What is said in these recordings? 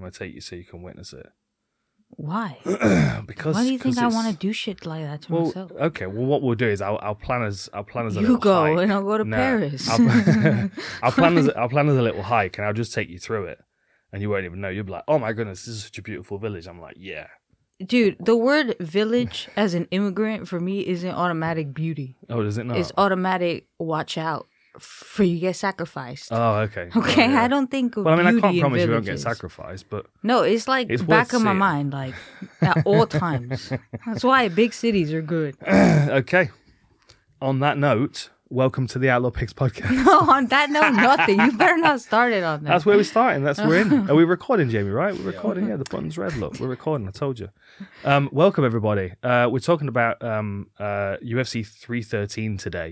want to take you so you can witness it. Why? Because why do you think I want to do shit like that to myself? Okay, well, what we'll do is I'll plan as a You little go hike. and I'll go to Paris. I'll plan as a little hike, and I'll just take you through it, and you won't even know. You'll be like, "Oh my goodness, this is such a beautiful village." I'm like, "Yeah." Dude, the word village as an immigrant for me isn't automatic beauty. Oh, does it not? It's automatic watch out for you get sacrificed. Oh, okay. Okay, Oh, yeah. I don't think of Well, I mean, I beauty can't in promise you won't villages. get sacrificed, but No, it's like It's back worth of my seeing. mind, like at all times. That's why big cities are good. okay. On that note, welcome to the Outlaw Pigs podcast. No, on that note, nothing. You better not start it on that. That's where we're starting. That's where we're in. Are we recording, Jamie? Right? We're recording. Yeah, the button's red. Look, we're recording. I told you. Welcome everybody. We're talking about UFC 313 today.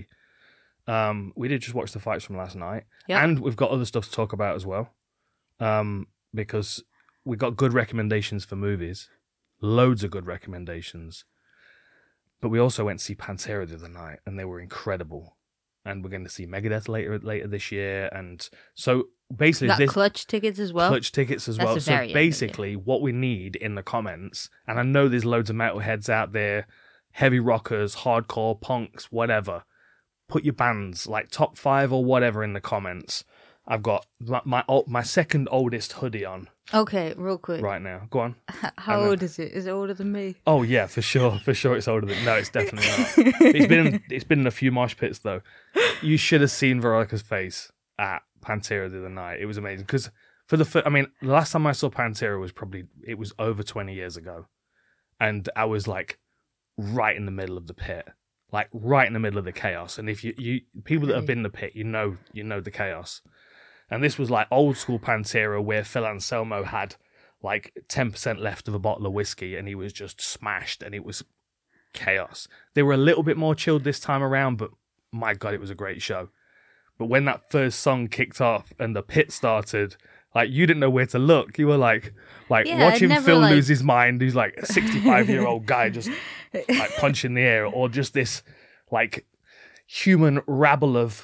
We did just watch the fights from last night, Yep. and we've got other stuff to talk about as well. Because we got good recommendations for movies, loads of good recommendations. But we also went to see Pantera the other night, and they were incredible. And we're going to see Megadeth later this year, and so basically Got Clutch tickets as well. Clutch tickets as That's well. a So variant, basically, what we need in the comments, and I know there's loads of metalheads out there, heavy rockers, hardcore punks, whatever. Put your bands, like top 5 or whatever, in the comments. I've got my second oldest hoodie on Okay, real quick. right now. Go on. How old is it? Is it older than me? Oh yeah, for sure. For sure, it's older than. No, it's definitely not. It's been in a few mosh pits though. You should have seen Veronica's face at Pantera the other night. It was amazing because the last time I saw Pantera was over 20 years ago, and I was like right in the middle of the pit, like right in the middle of the chaos. And if you people that have been in the pit, you know the chaos. And this was like old school Pantera where Phil Anselmo had like 10% left of a bottle of whiskey and he was just smashed and it was chaos. They were a little bit more chilled this time around, but my God, it was a great show. But when that first song kicked off and the pit started, like you didn't know where to look. You were like watching Phil lose his mind. He's like a 65-year-old guy just like punching the air, or just this like human rabble of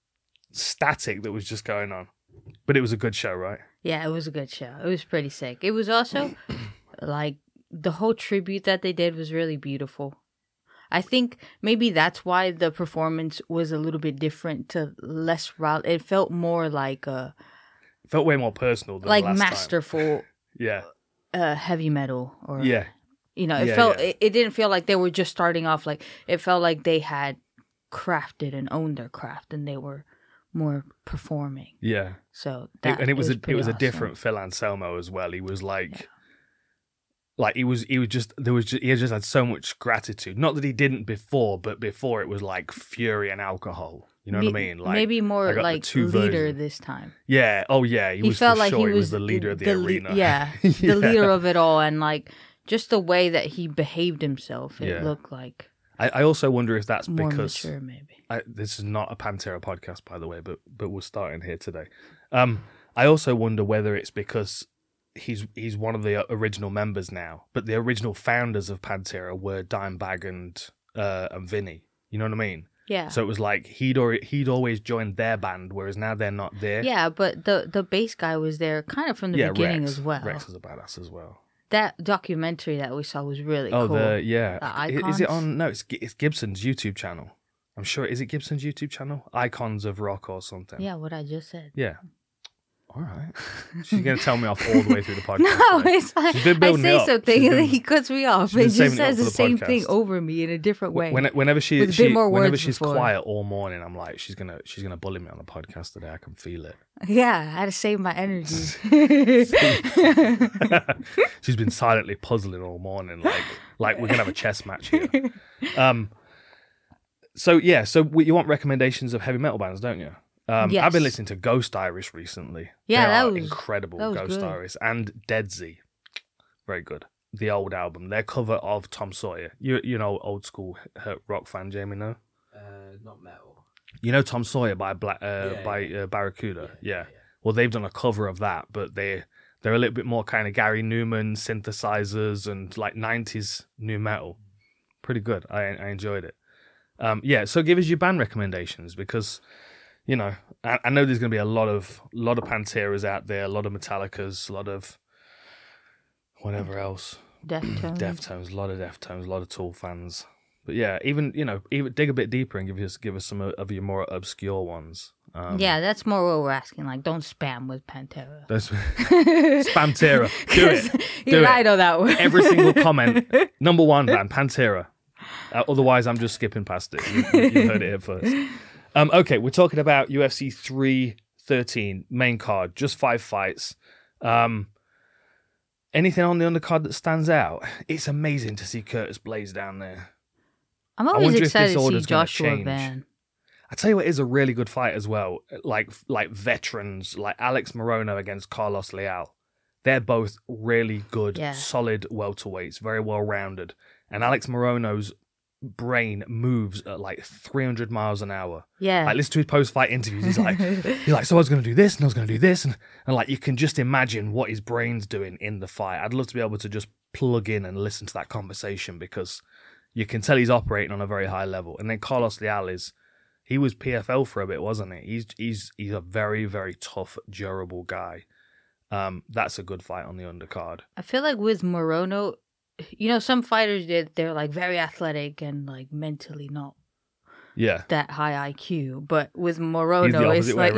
static that was just going on. But it was a good show, right? Yeah, it was a good show. It was pretty sick. It was also like the whole tribute that they did was really beautiful. I think maybe that's why the performance was a little bit different to less route. It felt more like It felt way more personal than like the last masterful time. Yeah. heavy metal or Yeah. You know, it Yeah, felt yeah. It didn't feel like they were just starting off. Like it felt like they had crafted and owned their craft and they were more performing. Yeah. So It was a awesome. different Phil Anselmo as well. He was like he just had so much gratitude. Not that he didn't before, but before it was like fury and alcohol. You know what I mean? Like maybe more I got the like two leader versions. this time. Yeah. Oh yeah. He was felt for like sure. he was the leader of the arena. Yeah, the leader of it all, and like just the way that he behaved himself. It Yeah. looked like I also wonder if that's more because mature, maybe. this is not a Pantera podcast, by the way, but we're starting here today. I also wonder whether it's because he's one of the original members now, but the original founders of Pantera were Dimebag and Vinny. You know what I mean? Yeah. So it was like he'd always joined their band, whereas now they're not there. Yeah, but the bass guy was there kind of from the beginning Rex. as well. Rex is a badass as well. That documentary that we saw was really Oh, cool. the Icons? Is it on? No, it's Gibson's YouTube channel. I'm sure. Is it Gibson's YouTube channel? Icons of Rock or something. Yeah, what I just said. Yeah. All right. She's going to tell me off all the way through the podcast. No, today. it's like She's been I building it say up. something She's and then been- he cuts me off. she's been He just saving it up says for the the same podcast. thing over me in a different way. Whenever she, With a bit more whenever words she's before. quiet all morning, I'm like, she's gonna bully me on the podcast today. I can feel it. Yeah, I had to save my energy. She's been silently puzzling all morning, like we're gonna have a chess match here. So you want recommendations of heavy metal bands, don't you? Yes. I've been listening to Ghost Iris recently. Yeah, They that are was incredible. that was Ghost good. Iris and Dead Z, very good. The old album, their cover of Tom Sawyer. You know, old school rock fan, Jamie. No, Not metal. you know Tom Sawyer by Barracuda. Yeah. Well, they've done a cover of that, but they're a little bit more kind of Gary Newman synthesizers and like 90s new metal. Pretty good. I enjoyed it. So give us your band recommendations because, you know, I know there's going to be a lot of Panteras out there, a lot of Metallicas, a lot of Whatever else? Deftones. Deftones, a lot of Deftones, a lot of Tool fans. But yeah, even dig a bit deeper and give us some of your more obscure ones. Yeah, that's more what we're asking. Like, don't spam with Pantera. Spamtera. Do it. You're right on that one. Every single comment. Number one band, Pantera. Otherwise, I'm just skipping past it. You heard it here first. Okay, we're talking about UFC 313 main card. Just 5 fights. Anything on the undercard that stands out? It's amazing to see Curtis Blaze down there. I'm always wonder if excited this to see order's gonna Joshua change. Van. I tell you what is a really good fight as well. Like veterans, like Alex Morono against Carlos Leal. They're both really good, solid welterweights, very well rounded. And Alex Morono's brain moves at like 300 miles an hour. Yeah. Like, listen to his post-fight interviews. He's like, so I was going to do this and I was going to do this. And like, you can just imagine what his brain's doing in the fight. I'd love to be able to just plug in and listen to that conversation because you can tell he's operating on a very high level. And then Carlos Leal he was PFL for a bit, wasn't he? He's a very, very tough, durable guy. That's a good fight on the undercard. I feel like with Morono, some fighters they're like very athletic and like mentally not that high IQ. But with Morono, it's like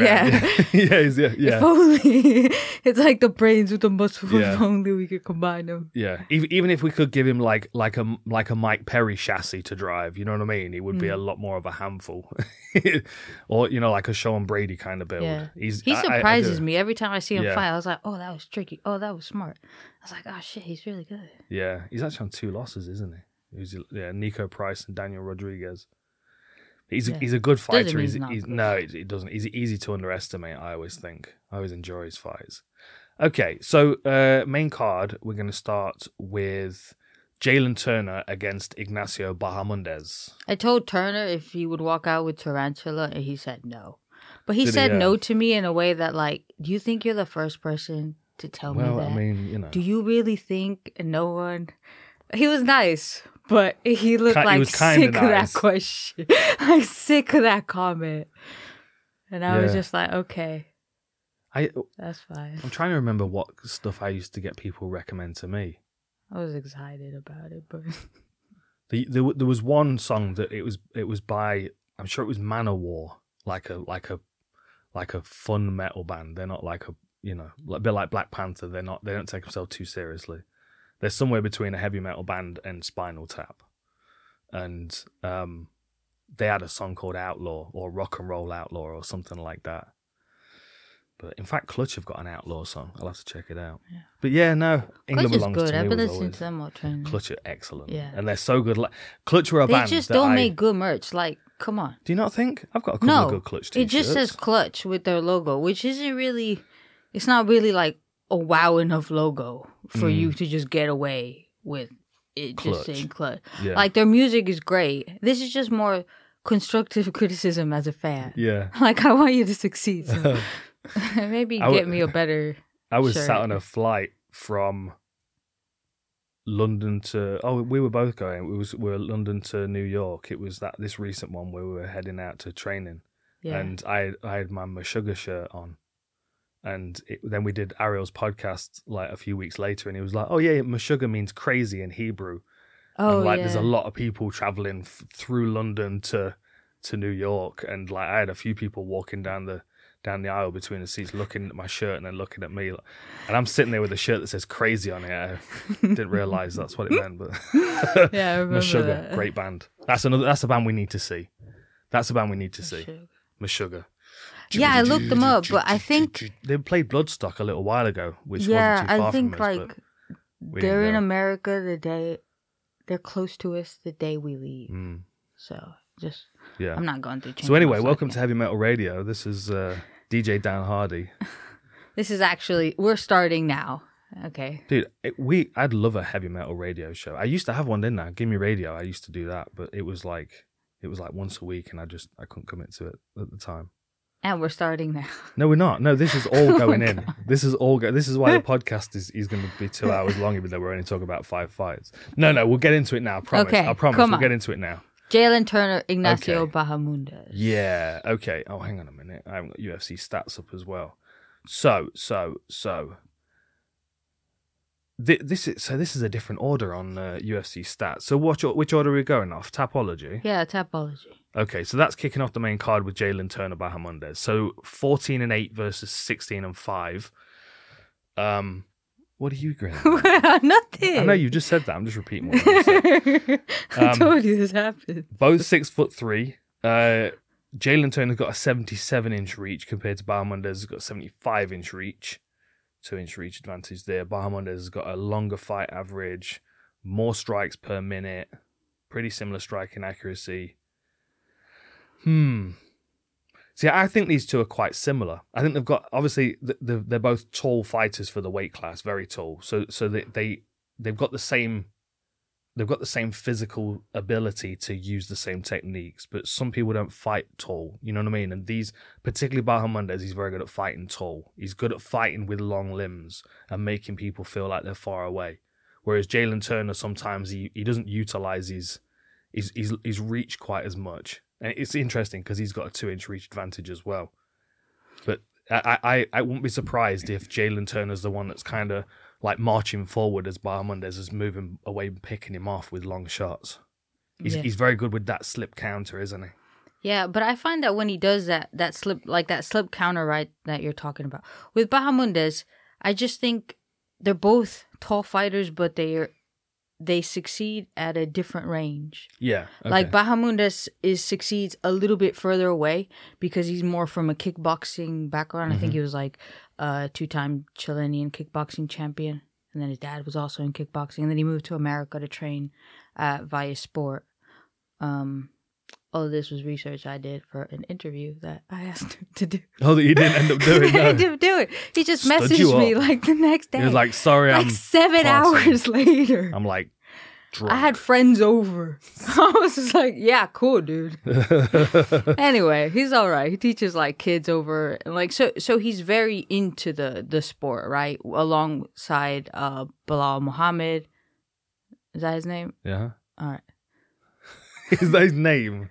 If only it's like the brains with the muscles. If only we could combine them. Yeah, even if we could give him like a Mike Perry chassis to drive, you know what I mean? He would be a lot more of a handful, or like a Sean Brady kind of build. Yeah. He surprises me every time I see him fight. I was like, oh, that was tricky. Oh, that was smart. I was like, oh shit, he's really good. Yeah, he's actually on 2 losses, isn't he? Nico Price and Daniel Rodriguez. He's a good fighter. It doesn't. He's easy to underestimate, I always think. I always enjoy his fights. Okay, so main card, we're going to start with Jalen Turner against Ignacio Bahamondes. I told Turner if he would walk out with Tarantula, and he said no. But he said no to me in a way that, like, do you think you're the first person to tell me that? Well, I mean, Do you really think no one... He was nice, but he looked sick of that question. I'm sick of that comment. And I was just like, okay, that's fine. I'm trying to remember what stuff I used to get people recommend to me. I was excited about it, but... There was one song that it was by, I'm sure it was Manowar, like a fun metal band. They're not like a bit like Black Panther. They don't take themselves too seriously. They're somewhere between a heavy metal band and Spinal Tap. And they had a song called Outlaw or Rock and Roll Outlaw or something like that. But in fact, Clutch have got an Outlaw song. I'll have to check it out. Yeah. But yeah, no, England Clutch belongs is good. to me. I've been listening to them while training. Clutch are excellent. Yeah. And they're so good. Clutch were a band. They just don't make good merch. Like, come on. Do you not think? I've got a couple of good Clutch t-shirts. It just says Clutch with their logo, which isn't really... It's not really like a wow enough logo for you to just get away with it just saying Clutch. Yeah. Like, their music is great. This is just more constructive criticism as a fan. Yeah. Like, I want you to succeed. So maybe get me a better I was shirt. sat on a flight from London to... Oh, we were both going. We were London to New York. It was this recent one where we were heading out to training. Yeah. And I had my Meshuggah shirt on. And then we did Ariel's podcast like a few weeks later, and he was like, "Oh yeah, Meshuggah means crazy in Hebrew." Oh, and there's a lot of people traveling through London to New York, and like I had a few people walking down the aisle between the seats, looking at my shirt and then looking at me, and I'm sitting there with a shirt that says "crazy" on it. I didn't realize that's what it meant, but yeah, I remember Meshuggah, that. great band. That's a band we need to see. That's a band we need to see. Meshuggah. Yeah, I looked them up, but I think they played Bloodstock a little while ago, which wasn't too far I think from us, like they're in America the day they're close to us the day we leave. So just I'm not going through. So anyway, welcome to Heavy Metal Radio. This is DJ Dan Hardy. This is actually we're starting now. Okay, dude, I'd love a heavy metal radio show. I used to have one, didn't I? Give Me Radio. I used to do that, but it was like once a week, and I couldn't commit to it at the time. And we're starting now. No, we're not. No, this is all going in. This is all. This is why the podcast is going to be 2 hours long, even though we're only talking about 5 fights. No, we'll get into it now. I promise. Okay, I promise. We'll get into it now. Jalen Turner, Ignacio Bahamondes. Yeah. Okay. Oh, hang on a minute. I haven't got UFC stats up as well. So. this is a different order on UFC stats. So which order are we going off? Tapology? Yeah, Tapology. Okay, so that's kicking off the main card with Jalen Turner Bahamondes. So 14-8 versus 16-5. What are you grinning at? Nothing. I know you just said that. I'm just repeating what you said. I told you this happened. Both 6'3". Jalen Turner's got a 77-inch reach compared to Bahamondes has got a 75-inch reach. 2-inch reach advantage there. Bahamondes has got a longer fight average, more strikes per minute, pretty similar striking accuracy. See, I think these two are quite similar. I think they've got, obviously, they're both tall fighters for the weight class, very tall. So they've got the same physical ability to use the same techniques, but some people don't fight tall. You know what I mean? And these, particularly Bahamondes, he's very good at fighting tall. He's good at fighting with long limbs and making people feel like they're far away. Whereas Jalen Turner, sometimes he doesn't utilize his reach quite as much. And it's interesting because he's got a 2-inch reach advantage as well. But I wouldn't be surprised if Jalen Turner's the one that's kind of like marching forward as Bahamondes is moving away and picking him off with long shots. He's very good with that slip counter, isn't he? Yeah, but I find that when he does that slip counter, right, that you're talking about, with Bahamondes, I just think they're both tall fighters, but they succeed at a different range. Yeah. Okay. Like Bahamondes succeeds a little bit further away because he's more from a kickboxing background. I think he was like a 2-time Chilean kickboxing champion. And then his dad was also in kickboxing. And then he moved to America to train at Via Sport. All of this was research I did for an interview that I asked him to do. Oh, that you didn't end up doing? No. I didn't do it. He just messaged me like the next day. He was like, sorry, like I'm 7 passing. hours later. I'm like, drunk. I had friends over. I was just like, yeah, cool, dude. Anyway, he's all right. He teaches like kids over, and like so he's very into the sport, right? Alongside Bilal Muhammad. Is that his name? Yeah. All right. Is that his name?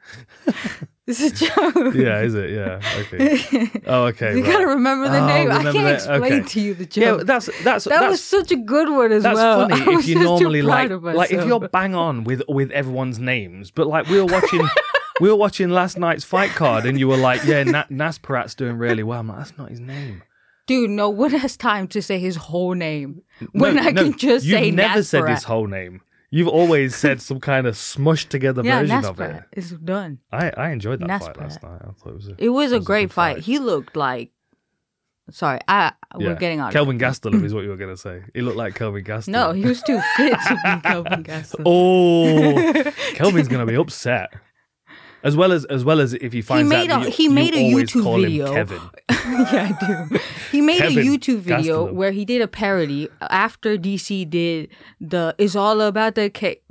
This is a joke. Yeah, is it? Yeah. Okay. Oh, okay. You gotta remember the name. I remember can't that. explain Okay. to you the Yeah, joke. that was such a good one as that's well. funny I was if you just too normally proud of like if myself. you're bang on with everyone's names, but like we were watching last night's fight card and you were like, yeah, Nasparat's doing really well. I'm like, that's not his name. Dude, no one has time to say his whole name when I can just say You've never said Nasparat. his whole name. You've always said some kind of smushed together version of it. Nasparat is done. I enjoyed that fight Nasparat. last night. I thought It was a great good fight. He looked like... Sorry, we're getting on. Kelvin Gastelum is what you were going to say. He looked like Kelvin Gastelum. No, he was too fit to be Kelvin Gastelum. Oh, Kelvin's going to be upset. As well as if he finds out that he you made a always YouTube call him video. Kevin. Yeah, I do. He made Kevin a YouTube video Gastelum. where he did a parody after DC did the "It's all about the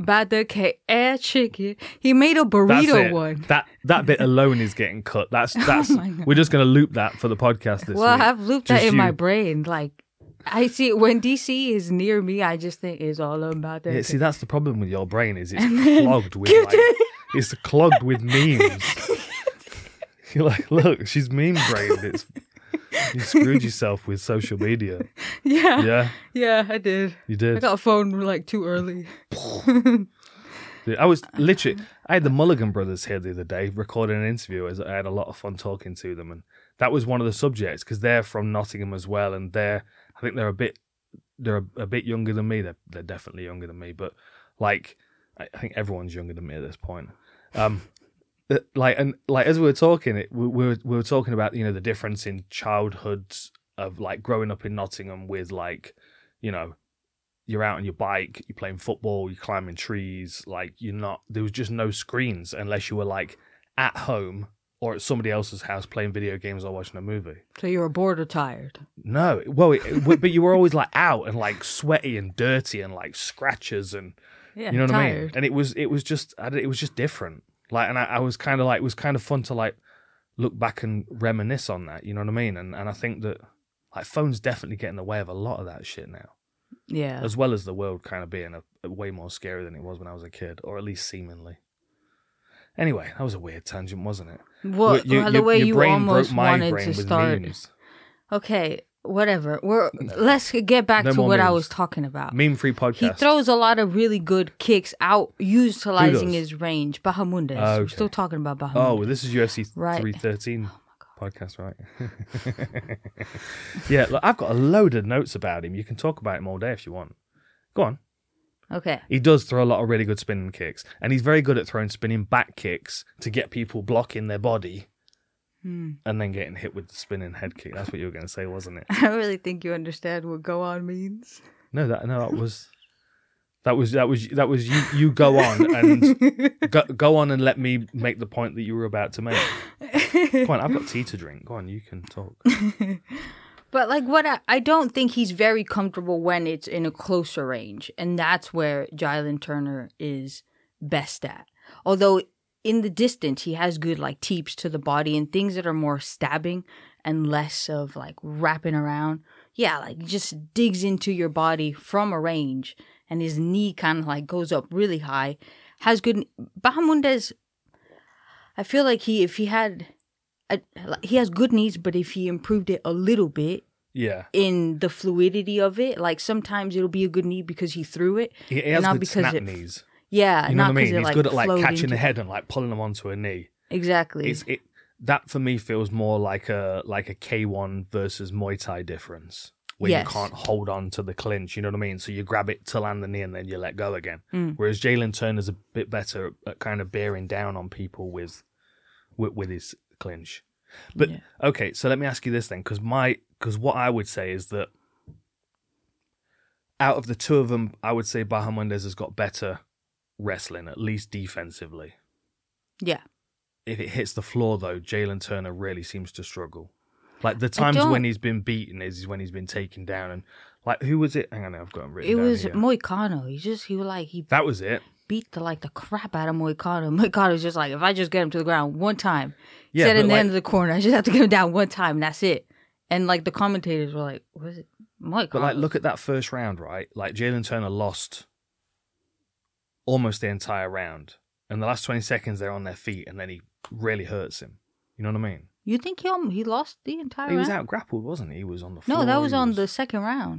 air chicken." He made a That's burrito it. one. That bit alone is getting cut. That's my God. we're just going to loop that for the podcast this Well, week. I've looped Just that in you. my brain. Like, I see when DC is near me, I just think it's all about that. Yeah, see, that's the problem with your brain is it's And then- clogged with it's clogged with memes. You're like, look, she's meme brained. You screwed yourself with social media. Yeah, Yeah, I did. you I did. got a phone like too early. Dude, I had the Mulligan brothers here the other day recording an interview. As I had a lot of fun talking to them, and that was one of the subjects because they're from Nottingham as well, and I think they're a bit younger than me. They're definitely younger than me, but like I think everyone's younger than me at this point. As we were talking, we were talking about the difference in childhoods of like growing up in Nottingham with like you're out on your bike, you're playing football, you're climbing trees, like there was just no screens unless you were like at home or at somebody else's house playing video games or watching a movie. So you were bored or tired? No, well, but you were always like out and like sweaty and dirty and like scratches and Yeah, you know what I mean. tired. And it was just different. Like, and I was kind of like, it was kind of fun to like look back and reminisce on that. You know what I mean? And I think that like phones definitely get in the way of a lot of that shit now. Yeah. As well as the world kind of being a way more scary than it was when I was a kid, or at least seemingly. Anyway, that was a weird tangent, wasn't it? Well, the way your you brain almost broke my wanted brain to with start. memes. Okay, whatever. Let's get back No to more what I memes. was talking about. Meme-free He podcast. throws a lot of really good kicks out, utilizing does? his range. Bahamundes. Oh, We're okay. still talking about Bahamundes. Oh, well, this is UFC Right. 313 podcast, right? Yeah, look, I've got a load of notes about him. You can talk about him all day if you want. Go on. Okay. He does throw a lot of really good spinning kicks, and he's very good at throwing spinning back kicks to get people blocking their body and then getting hit with the spinning head kick. That's what you were going to say, wasn't it? I don't really think you understand what go on means. No, that was you go on and go on and let me make the point that you were about to make. Go on, I've got tea to drink. Go on, you can talk. But like I don't think he's very comfortable when it's in a closer range. And that's where Jalen Turner is best at. Although in the distance, he has good like teeps to the body and things that are more stabbing and less of like wrapping around. Yeah, like just digs into your body from a range and his knee kind of like goes up really high. Has good... Bahamundes, I feel like he has good knees, but if he improved it a little bit, Yeah. in the fluidity of it, like sometimes it'll be a good knee because he threw it. He has not good because snap it- knees. Yeah, You know not what I because mean? it He's good at like flowed catching into- the head and like pulling them onto a knee. Exactly. That for me feels more like a K1 versus Muay Thai difference, where Yes. you can't hold on to the clinch. You know what I mean? So you grab it to land the knee and then you let go again. Mm. Whereas Jalen Turner's a bit better at kind of bearing down on people with his clinch. But Yeah. okay, so let me ask you this then, because what I would say is that out of the two of them, I would say Bahamundes has got better wrestling, at least defensively. Yeah. If it hits the floor, though, Jalen Turner really seems to struggle. Like the times don't- when he's been beaten is when he's been taken down, and like who was it? Hang on, I've got him written It down was here. Moicano. He That was it. beat the crap out of Moicano. Moicano's just like, if I just get him to the ground one time, Yeah, set but in the like- end of the corner, I just have to get him down one time and that's it. And like the commentators were like, what is it? Moicano. But like, look at that first round, right? Like Jalen Turner lost almost the entire round, and the last 20 seconds they're on their feet, and then he really hurts him. You know what I mean? You think he lost the entire He was round? out grappled, wasn't he? He was on the floor. No, that was he on the second round.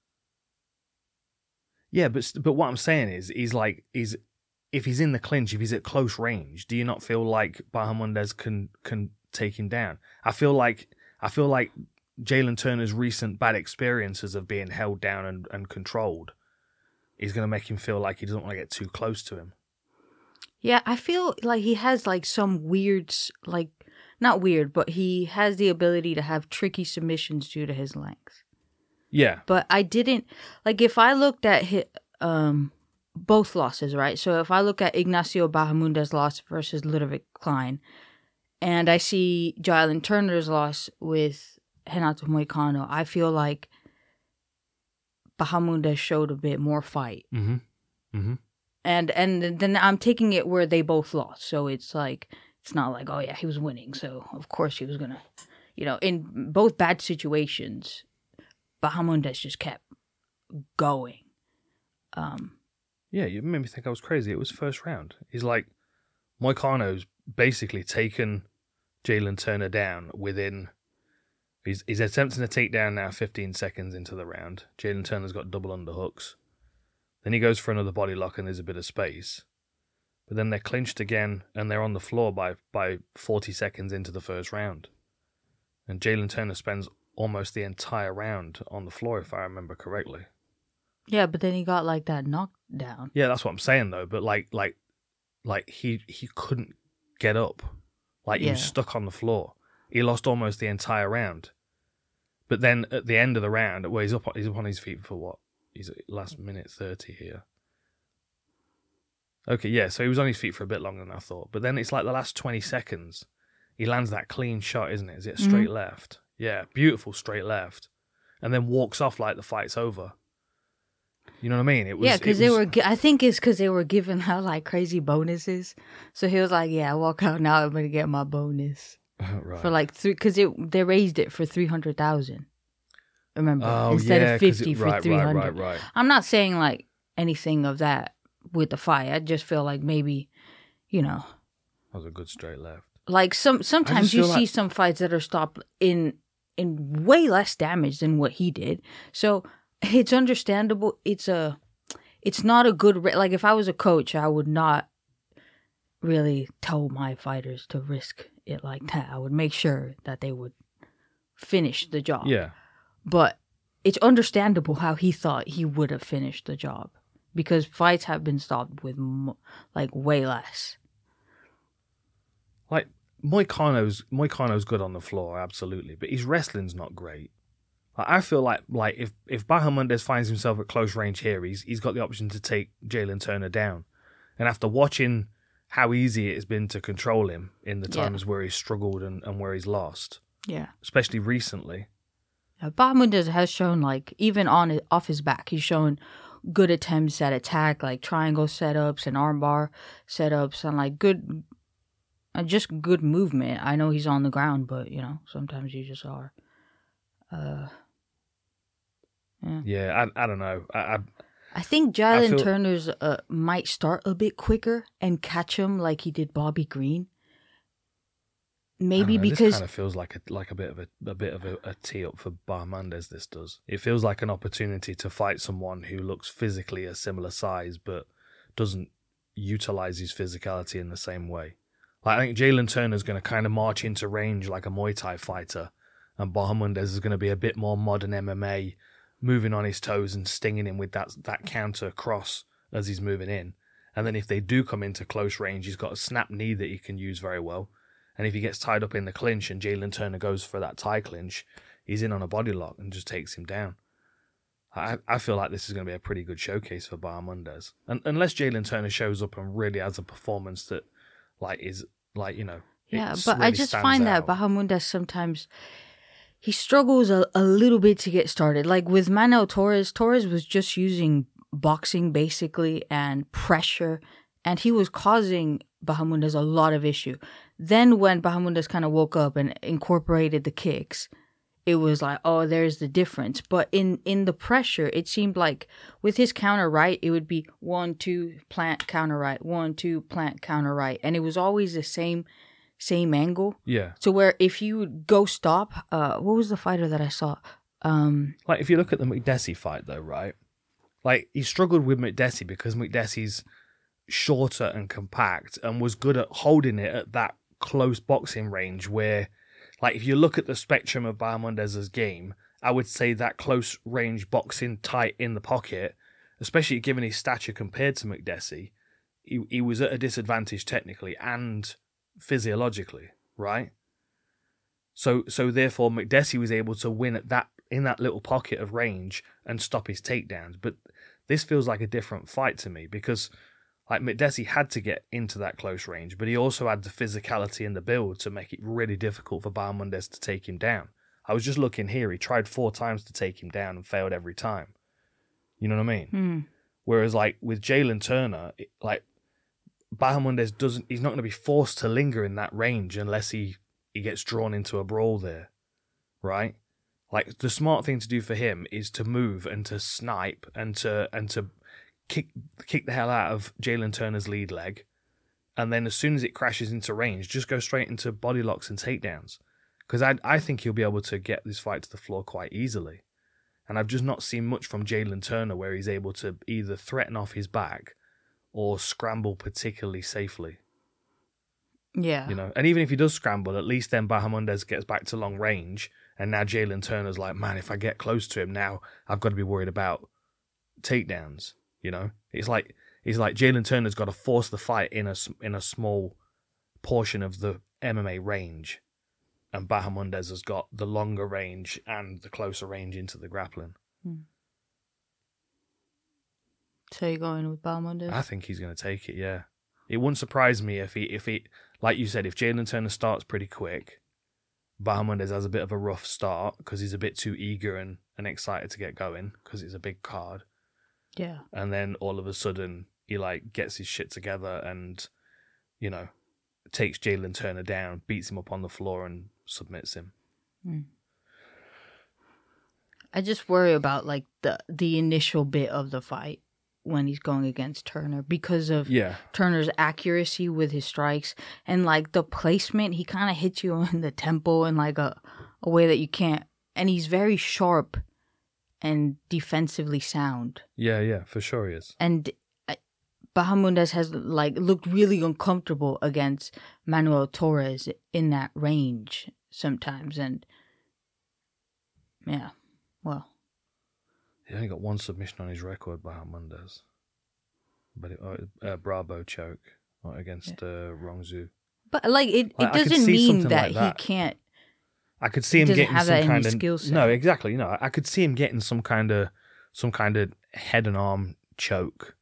Yeah, but what I'm saying is, if he's in the clinch, if he's at close range, do you not feel like Bahamundes can take him down? I feel like Jalen Turner's recent bad experiences of being held down and controlled is going to make him feel like he doesn't want to get too close to him. Yeah, I feel like he has like some weird, like not weird, but he has the ability to have tricky submissions due to his length. Yeah, But I didn't like if I looked at both losses, right? So if I look at Ignacio Bahamundes' loss versus Ludovic Klein, and I see Jalen Turner's loss with Renato Moicano, I feel like Bahamundes showed a bit more fight. Mm-hmm. Mm-hmm. And then I'm taking it where they both lost. So it's like, it's not like, oh yeah, he was winning. So of course he was going to, in both bad situations, Bahamundes just kept going. Yeah, you made me think I was crazy. It was first round. He's like, Moicano's basically taken Jalen Turner down within... He's attempting a takedown now 15 seconds into the round. Jalen Turner's got double underhooks. Then he goes for another body lock and there's a bit of space. But then they're clinched again and they're on the floor by 40 seconds into the first round. And Jalen Turner spends almost the entire round on the floor, if I remember correctly. Yeah, but then he got like that knockdown. Yeah, that's what I'm saying though. But like he couldn't get up. Like he was Yeah. stuck on the floor. He lost almost the entire round. But then at the end of the round, well, he's up on his feet for what? He's at last minute 30 here. Okay, yeah, so he was on his feet for a bit longer than I thought. But then it's like the last 20 seconds, he lands that clean shot, isn't it? Is it a straight left? Yeah, beautiful straight left. And then walks off like the fight's over. You know what I mean? It was, Yeah, because I think it's because they were giving her like crazy bonuses. So he was like, yeah, I walk out now, I'm going to get my bonus. right. For like because they raised it for 300,000. Remember, Oh, instead yeah, of 'cause 50 it- for right, 300. Right. I'm not saying like anything of that with the fight. I just feel like maybe, That was a good straight left. like sometimes you feel see like- some fights that are stopped in in way less damage than what he did. So it's understandable. It's not a good like if I was a coach, I would not really tell my fighters to risk it like that. I would make sure that they would finish the job. Yeah. But it's understandable how he thought he would have finished the job because fights have been stopped with like way less. Like Moicano's good on the floor, absolutely, but his wrestling's not great. Like, I feel like if Bahamondes finds himself at close range here, he's got the option to take Jalen Turner down. And after watching how easy it has been to control him in the times where he's struggled and where he's lost, especially recently. Bahamondes has shown, like, even off his back, he's shown good attempts at attack, like triangle setups and armbar setups, and like just good movement. I know he's on the ground, but sometimes you just are. Yeah, I don't know. I think Jalen Turner's might start a bit quicker and catch him like he did Bobby Green. Maybe because this kind of feels like a bit of a tee up for Bahamondes. This does. It feels like an opportunity to fight someone who looks physically a similar size but doesn't utilize his physicality in the same way. Like, I think Jalen Turner's going to kind of march into range like a Muay Thai fighter, and Bahamondes is going to be a bit more modern MMA, moving on his toes and stinging him with that counter cross as he's moving in. And then if they do come into close range, he's got a snap knee that he can use very well. And if he gets tied up in the clinch and Jalen Turner goes for that tie clinch, he's in on a body lock and just takes him down. I feel like this is going to be a pretty good showcase for Bahamondes. And unless Jalen Turner shows up and really has a performance that is yeah, but really I just find that Bahamondes sometimes he struggles a little bit to get started. Like with Manuel Torres was just using boxing basically and pressure, and he was causing Bahamondes a lot of issue. Then when Bahamondes kind of woke up and incorporated the kicks, it was like, oh, there's the difference. But in the pressure, it seemed like with his counter right, it would be 1-2 plant counter right, 1-2 plant counter right, and it was always the same angle. Yeah. So where if you would go stop, what was the fighter that I saw? Like if you look at the McDessie fight though, right? Like he struggled with McDessie because McDessie's shorter and compact and was good at holding it at that close boxing range where, like, if you look at the spectrum of Bahamondes' game, I would say that close range boxing tight in the pocket, especially given his stature compared to McDessie, he was at a disadvantage technically and physiologically, right? So therefore McDessie was able to win at that in that little pocket of range and stop his takedowns. But this feels like a different fight to me because, like, McDessie had to get into that close range, but he also had the physicality and the build to make it really difficult for Bahamondes to take him down. I was just looking here. He tried 4 times to take him down and failed every time. You know what I mean? Whereas, like, with Jalen Turner, Bahamondes he's not going to be forced to linger in that range unless he gets drawn into a brawl there, right? Like, the smart thing to do for him is to move and to snipe and to kick the hell out of Jalen Turner's lead leg, and then as soon as it crashes into range, just go straight into body locks and takedowns. Because I think he'll be able to get this fight to the floor quite easily. And I've just not seen much from Jalen Turner where he's able to either threaten off his back or scramble particularly safely. Yeah. And even if he does scramble, at least then Bahamondes gets back to long range, and now Jalen Turner's like, man, if I get close to him now, I've got to be worried about takedowns. It's like Jalen Turner's got to force the fight in a small portion of the MMA range, and Bahamondes has got the longer range and the closer range into the grappling. So you're going with Bahamondes? I think he's going to take it. Yeah, it wouldn't surprise me if he, like you said, if Jalen Turner starts pretty quick, Bahamondes has a bit of a rough start because he's a bit too eager and excited to get going because it's a big card. Yeah. And then all of a sudden he gets his shit together and, takes Jalen Turner down, beats him up on the floor and submits him. I just worry about the initial bit of the fight when he's going against Turner because of Turner's accuracy with his strikes and the placement. He kind of hits you in the temple in a a way that you can't. And he's very sharp and defensively sound. Yeah, for sure he is. And Bahamundes has like looked really uncomfortable against Manuel Torres in that range sometimes. And yeah, well. He only got one submission on his record, Bahamundes. But Bravo choke against Rongzhu. But like it doesn't mean that he can't. I could see him getting some kind of skill set. No, exactly. You know, I could see him getting some kind of head and arm choke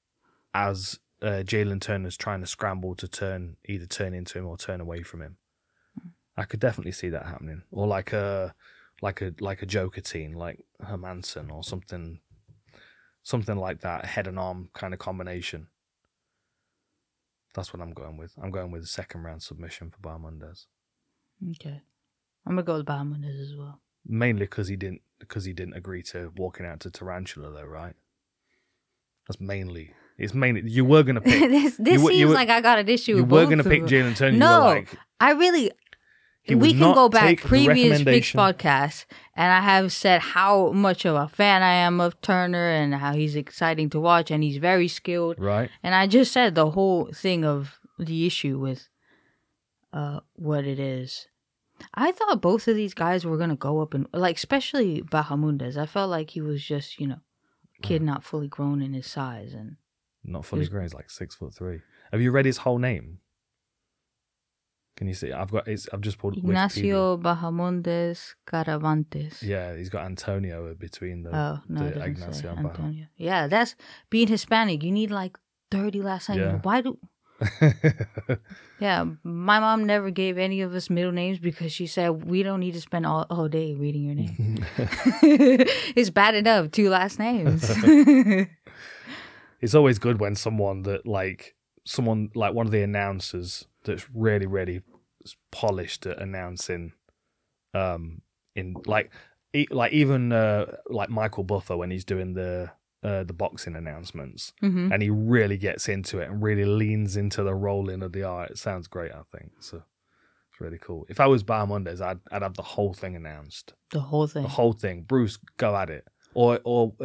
as Jalen Turner's trying to scramble to either turn into him or turn away from him. I could definitely see that happening, or like a Joker team, like Hermanson or something like that, head and arm kind of combination. That's what I'm going with. I'm going with a second round submission for Bahamundes. Okay. I'm gonna go with Bahamundes as well. Mainly because he didn't agree to walking out to Tarantula, though, right? It's mainly you were gonna pick. this seems like I got an issue. You with were both gonna of pick them. Jalen Turner. No, I really. We can go back previous Fix podcasts, and I have said how much of a fan I am of Turner and how he's exciting to watch, and he's very skilled. Right. And I just said the whole thing of the issue with what it is. I thought both of these guys were going to go up and, like, especially Bahamundes. I felt like he was just, kid not fully grown in his size. And not fully grown, he's like 6'3". Have you read his whole name? Can you see? I've just pulled Ignacio Wikipedia. Bahamundes Caravantes. Yeah, he's got Antonio between the Ignacio and Antonio. Yeah, that's being Hispanic. You need like 30 last names. Yeah. Why do? Yeah, my mom never gave any of us middle names because she said we don't need to spend all day reading your name. It's bad enough 2 last names. It's always good when someone one of the announcers that's really, really polished at announcing, in even Michael Buffer when he's doing the boxing announcements, and he really gets into it and really leans into the rolling of the R. It sounds great, I think. So it's really cool. If I was Bahamundes, I'd have the whole thing announced. The whole thing. The whole thing. Bruce, go at it. Or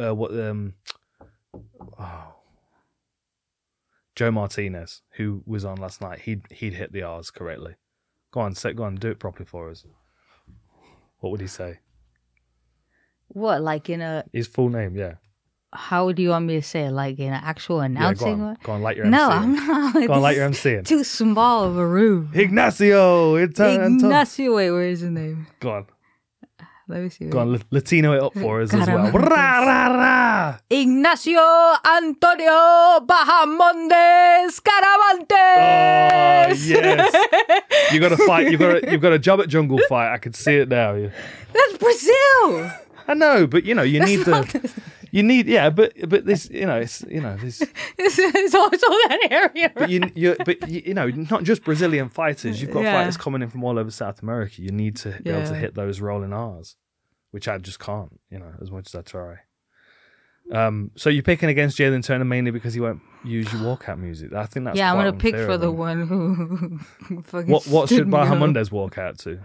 Joe Martinez, who was on last night, he'd hit the R's correctly. Go on, do it properly for us. What would he say? What, like in his full name? Yeah. How do you want me to say it? Like in an actual announcing one? Go on, like your MC. No, I'm not. Go on, like your MC. Too small of a room. Ignacio. Ignacio. Wait, where's his name? Go on. Let me see. Go on, Latino it up for us as well. Rah, rah, rah. Ignacio Antonio Bahamundes Caravantes. Oh, yes. You got to fight. You've got a job at Jungle Fight. I can see it now. That's Brazil. I know, but you need the. You need, but this, this. It's also that area. But not just Brazilian fighters. You've got fighters coming in from all over South America. You need to be able to hit those rolling R's, which I just can't. As much as I try. So you're picking against Jalen Turner mainly because he won't use your walkout music. I think that's I'm quite gonna pick unfair for the of him. one who fucking. What should Bahamundes walk out to?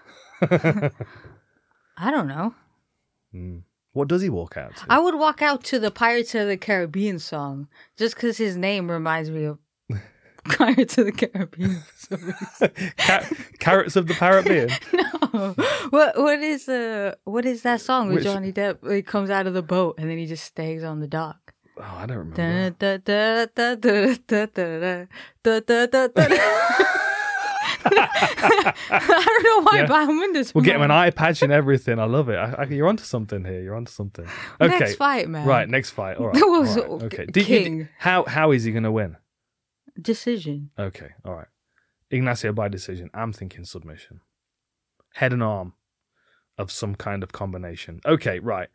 I don't know. What does he walk out to? I would walk out to the Pirates of the Caribbean song just because his name reminds me of Pirates of the Caribbean. Carrots of the Caribbean? No. What is that song with Johnny Depp? He comes out of the boat and then he just stays on the dock. Oh, I don't remember. I don't know why Bahamundes. We'll get him an eye patch and everything. I love it. You're onto something here. You're onto something. Okay. Next fight, man. Right, next fight. All right. That was all right. Okay. king. How is he going to win? Decision. Okay. All right. Ignacio by decision. I'm thinking submission. Head and arm of some kind of combination. Okay. Right.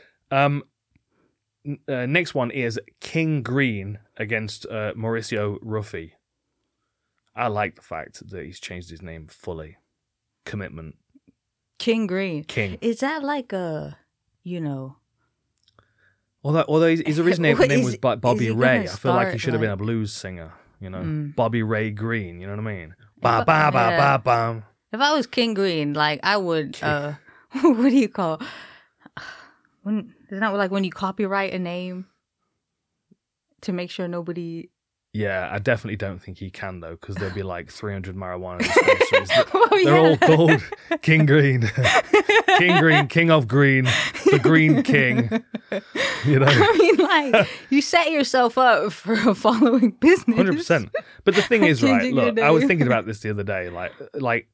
Next one is King Green against Mauricio Ruffi. I like the fact that he's changed his name fully. Commitment. King Green. King. Is that like a, Although his original name was Bobby Ray. I feel like he should have like... been a blues singer. Bobby Ray Green. You know what I mean? Ba ba ba ba bam. If I was King Green, like I would. What do you call? Isn't that like when you copyright a name to make sure nobody? Yeah, I definitely don't think he can though, because there'll be like 300 marijuana dispensaries. Oh, They're yeah. all called King Green, King Green, King of Green, the Green King. You know, I mean, like you set yourself up for a following business. 100%. But the thing is, right? Changing your Look, I was name. thinking about this the other day. Like,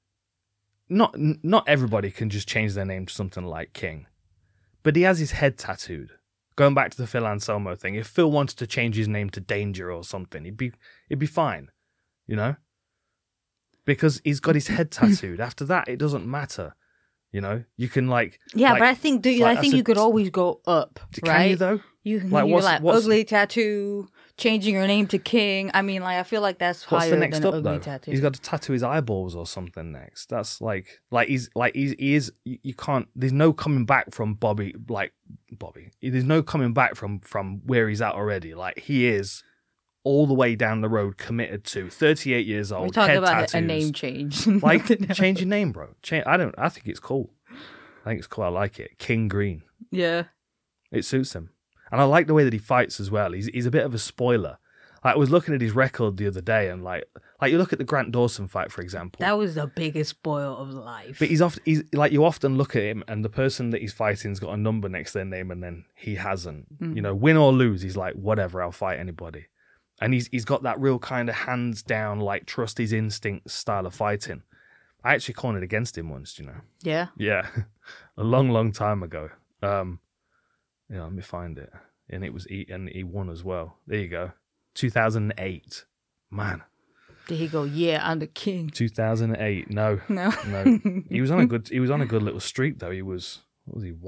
not everybody can just change their name to something like King, but he has his head tattooed. Going back to the Phil Anselmo thing, if Phil wanted to change his name to Danger or something, it'd be fine, you know, because he's got his head tattooed. After that, it doesn't matter, you know. You can Yeah, like, but I think you could always go up, can right? you though? You can Like, you're what's- ugly tattoo, changing your name to King. I mean, like I feel like that's What's higher the next than up an ugly though? tattoo. He's got to tattoo his eyeballs or something next. That's he is. You can't. There's no coming back from Bobby. There's no coming back from where he's at already. Like he is all the way down the road, committed to 38 years old. We're talking head about tattoos. a name change. Like Nothing else. change your name, bro. I think it's cool. I think it's cool. I like it. King Green. Yeah. It suits him. And I like the way that he fights as well. He's a bit of a spoiler. Like, I was looking at his record the other day, and like you look at the Grant Dawson fight, for example. That was the biggest spoil of life. But he's like, you often look at him, and the person that he's fighting's got a number next to their name, and then he hasn't. You know, win or lose, he's like, whatever, I'll fight anybody. And he's got that real kind of hands down, like trust his instinct style of fighting. I actually cornered against him once, you know. Yeah. Yeah, a long time ago. Yeah, let me find it. And he won as well. There you go. 2008. Man. Did he go, yeah, I'm the king? 2008. No. No. No. He was on a good little streak though. He was, what was he,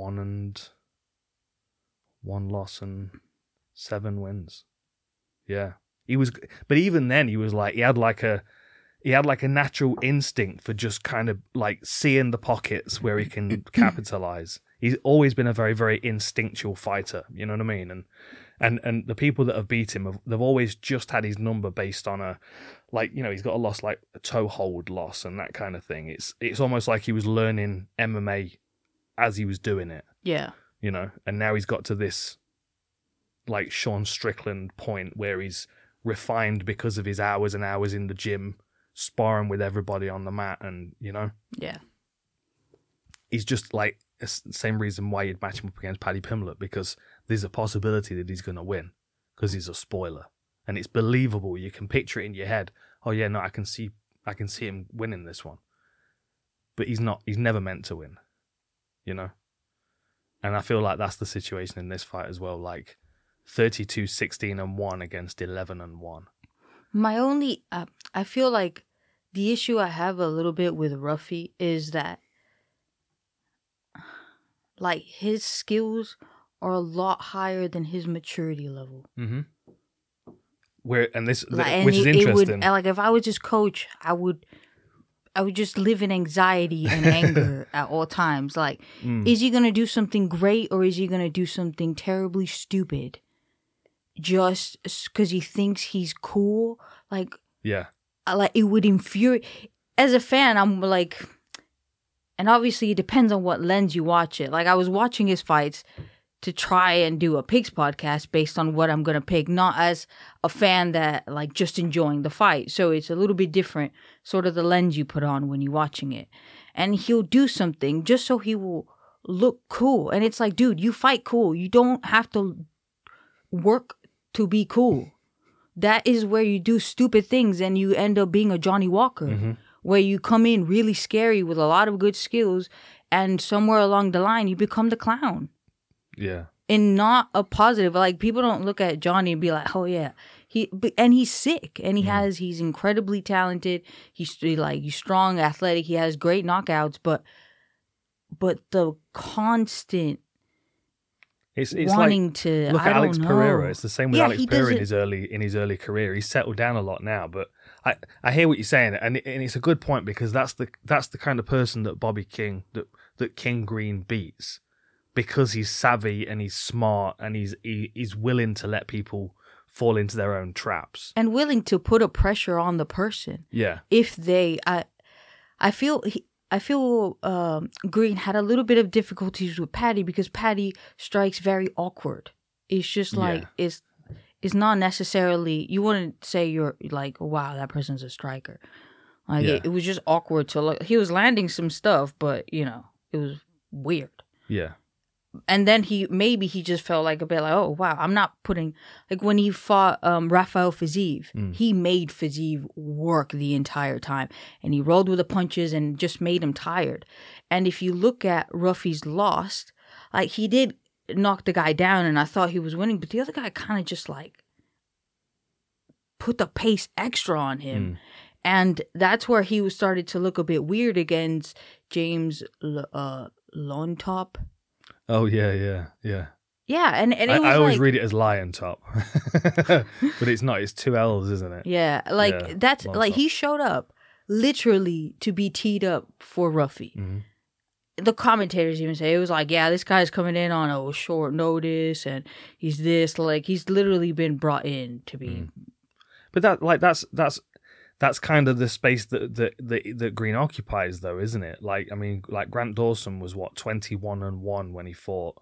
1 loss and 7 wins. Yeah. He was, but even then he was like, he had like a natural instinct for just kind of like seeing the pockets where he can capitalize. He's always been a very, very instinctual fighter. You know what I mean? And the people that have beat him, they've always just had his number based on a, like, you know, he's got a loss like a toe hold loss and that kind of thing. It's almost like he was learning MMA as he was doing it. Yeah. You know, and now he's got to this like Sean Strickland point where he's refined because of his hours and hours in the gym, sparring with everybody on the mat, and you know, Yeah. he's just like the same reason why you'd match him up against Paddy Pimblett, because there's a possibility that he's going to win because he's a spoiler and it's believable. You can picture it in your head. Oh yeah, no, I can see him winning this one, but he's never meant to win, you know. And I feel like that's the situation in this fight as well. Like 32-16-1 against 11-1. My only, I feel like the issue I have a little bit with Ruffy is that, like, his skills are a lot higher than his maturity level. Mm-hmm. Which And is it interesting. would, like, if I was just coach, I would just live in anxiety and anger at all times. Like, is he gonna do something great or is he gonna do something terribly stupid? Just because he thinks he's cool, like it would infuriate. As a fan, I'm like, and obviously it depends on what lens you watch it. Like, I was watching his fights to try and do a picks podcast based on what I'm gonna pick, not as a fan that like just enjoying the fight. So it's a little bit different, sort of the lens you put on when you're watching it. And he'll do something just so he will look cool. And it's like, dude, you fight cool. You don't have to work to be cool. That is where you do stupid things and you end up being a Johnny Walker, where you come in really scary with a lot of good skills, and somewhere along the line you become the clown. Yeah. And not a positive. Like, people don't look at Johnny and be like, oh yeah, he's sick and he's incredibly talented. He's strong, athletic. He has great knockouts, but the constant It's wanting like, to look I at don't Alex know. Pereira. It's the same with Yeah, Alex he Pereira doesn't- in his early career. He's settled down a lot now, but I hear what you're saying, and it's a good point, because that's the kind of person that Bobby King that King Green beats, because he's savvy and he's smart and he's willing to let people fall into their own traps and willing to put a pressure on the person. Yeah. If they, I feel Green had a little bit of difficulties with Patty because Patty strikes very awkward. It's just like it's not necessarily, you wouldn't say you're like, wow, that person's a striker. Like it was just awkward to look. He was landing some stuff, but it was weird. Yeah. And then he just felt like a bit like, oh wow, I'm not putting, like when he fought Rafael Fiziev, he made Fiziev work the entire time, and he rolled with the punches and just made him tired. And if you look at Ruffy's loss, like he did knock the guy down, and I thought he was winning, but the other guy kind of just like put the pace extra on him. And that's where he started to look a bit weird against James Lontop. Oh, yeah. Yeah, and it was I always read it as Lion Top. But it's not. It's 2 L's, isn't it? Yeah, that's like he showed up literally to be teed up for Ruffy. Mm-hmm. The commentators even say it was like, yeah, this guy's coming in on a short notice, and he's this, like he's literally been brought in to be. But that's kind of the space that Green occupies, though, isn't it? Like, I mean, like Grant Dawson was 21-1 when he fought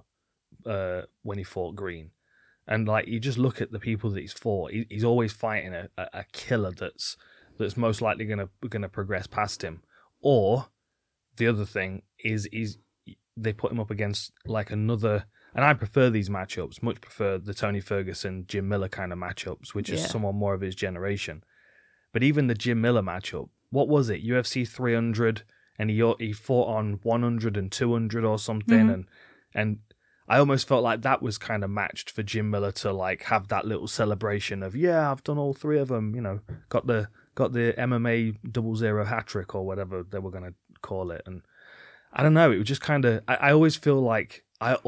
Green, and like you just look at the people that he's fought. He's always fighting a killer that's most likely gonna progress past him. Or the other thing is they put him up against like another. And I prefer these matchups, much prefer the Tony Ferguson, Jim Miller kind of matchups, which is someone more of his generation. But even the Jim Miller matchup, what was it? UFC 300, and he fought on 100 and 200 or something, and I almost felt like that was kind of matched for Jim Miller to like have that little celebration of, yeah, I've done all three of them, got the MMA 00 hat trick or whatever they were gonna call it, and I don't know, it was just kind of I always feel like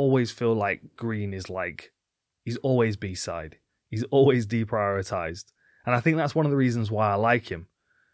Green is like he's always B-side, he's always deprioritized. And I think that's one of the reasons why I like him.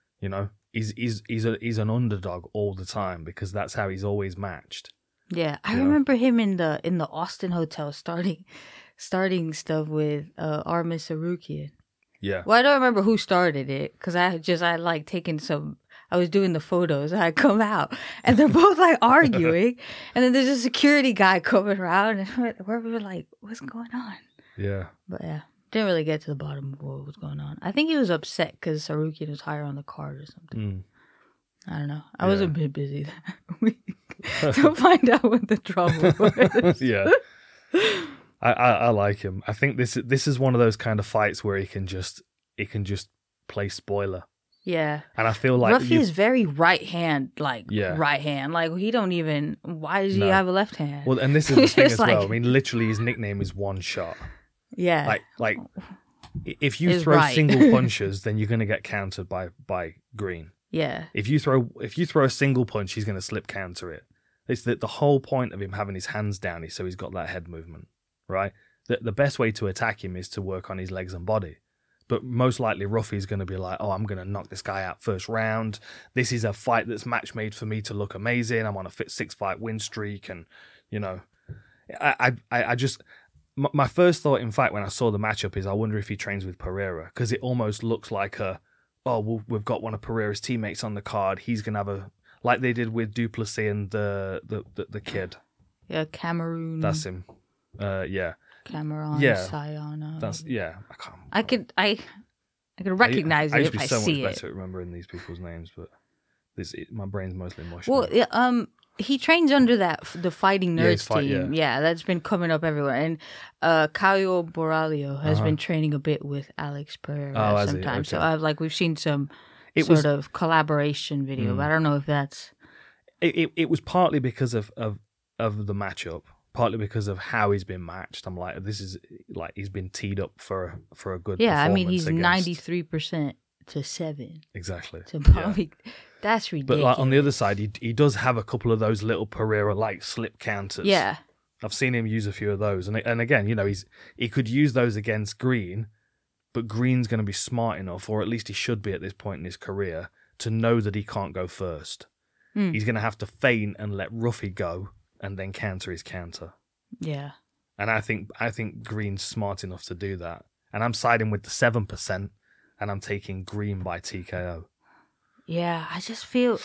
He's an underdog all the time because that's how he's always matched. Yeah, I remember him in the Austin hotel starting stuff with Armin Sarukian. Yeah. Well, I don't remember who started it because I like taking some. I was doing the photos. And I come out and they're both like arguing, and then there's a security guy coming around, and we were like, "What's going on?" Yeah. But yeah. Didn't really get to the bottom of what was going on. I think he was upset because Sarukian was higher on the card or something. I don't know. I was a bit busy that week to find out what the trouble was. Yeah, I like him. I think this is one of those kind of fights where he can just play spoiler. Yeah, and I feel like Ruffy is very right hand. Like he don't even. Why does he have a left hand? Well, and this is the thing as well. I mean, literally, his nickname is One Shot. Yeah. Like if you throw single punches, then you're going to get countered by Green. Yeah. If you throw a single punch, he's going to slip counter it. It's the whole point of him having his hands down is so he's got that head movement, right? The best way to attack him is to work on his legs and body. But most likely Ruffy's going to be like, oh, I'm going to knock this guy out first round. This is a fight that's match made for me to look amazing. I'm on a 6-fight win streak, and I just. My first thought, in fact, when I saw the matchup is I wonder if he trains with Pereira, because it almost looks like we've got one of Pereira's teammates on the card. He's going to have like they did with Duplessis and the kid. Yeah, Cameroon. That's him. Yeah. Cameron. Yeah. Sayana. That's, yeah. I could recognize it if I see it. I used to be so much better at remembering these people's names, but my brain's mostly mush. Well, he trains under the Fighting Nerds team. Yeah, that's been coming up everywhere. And Caio Borralho has been training a bit with Alex Pereira sometimes. Okay. So we've seen some of collaboration video, but I don't know if that's. It was partly because of the matchup, partly because of how he's been matched. I'm like, this is like he's been teed up for a good. Yeah, I mean he's 93% to 7. Exactly. So probably that's ridiculous. But like on the other side, he does have a couple of those little Pereira like slip counters. Yeah. I've seen him use a few of those, and again, he could use those against Green, but Green's going to be smart enough, or at least he should be at this point in his career, to know that he can't go first. He's going to have to feign and let Ruffy go, and then counter his counter. Yeah. And I think Green's smart enough to do that, and I'm siding with the 7%. And I'm taking Green by TKO. Yeah, I just feel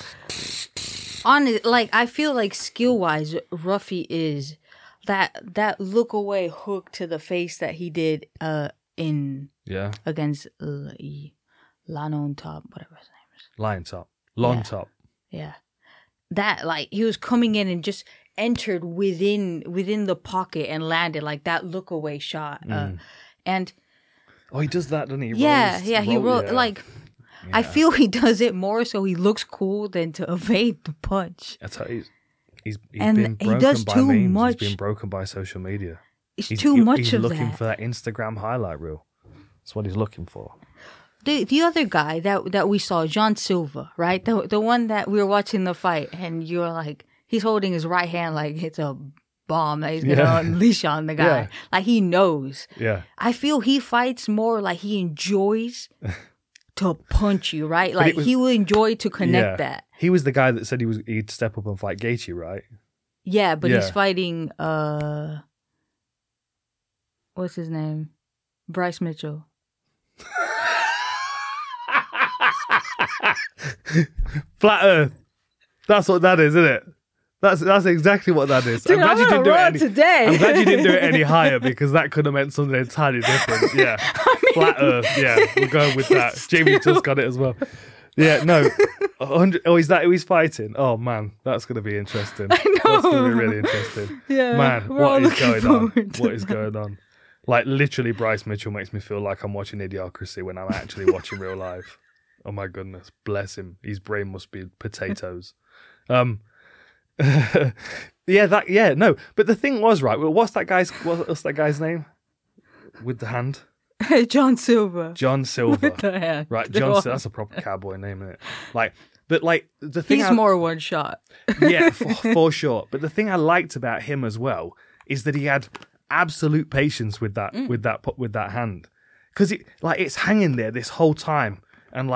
I feel like skill wise, Ruffy is that look away hook to the face that he did in Yeah. against Lano on top, whatever his name is. Lion top. Long Yeah. top. Yeah, that like he was coming in and just entered within the pocket and landed like that look away shot, and Oh, he does that, doesn't he? he wrote like. I feel he does it more so he looks cool than to evade the punch. That's how he's And been he broken does by too memes. much. He's been broken by social media. It's too much he's of looking that. for that Instagram highlight reel. That's what he's looking for. The other guy that we saw, John Silva, right? The one that we were watching the fight, and you were like, he's holding his right hand like it's a bomb that he's gonna unleash on the guy. Yeah. Like he knows. Yeah. I feel he fights more like he enjoys to punch you, right? Like he will enjoy to connect that. He was the guy that said he'd step up and fight Gaethje, right? Yeah, but he's Yeah. fighting what's his name? Bryce Mitchell. Flat Earth. That's what that is, isn't it? That's exactly what that is. Dude, I'm you didn't gonna do it run today. I'm glad you didn't do it any higher because that could have meant something entirely different. Yeah. Flat Earth. Yeah. We're going with that. Jamie just got it as well. Yeah, no. 100. Oh, is that who he's fighting? Oh man, that's going to be interesting. I know. That's going to be really interesting. Yeah, man, we're all what is looking going on? forward to What is going on? Like literally, Bryce Mitchell makes me feel like I'm watching Idiocracy when I'm actually watching real life. Oh my goodness, bless him. His brain must be potatoes. No. But the thing was right. What's that guy's name? With the hand. John Silva. John Silva. With the hand. Right, John Silva. That's a proper cowboy name, isn't it? The thing He's more one shot. yeah, for sure. But the thing I liked about him as well is that he had absolute patience with that with that hand, because it's hanging there this whole time, and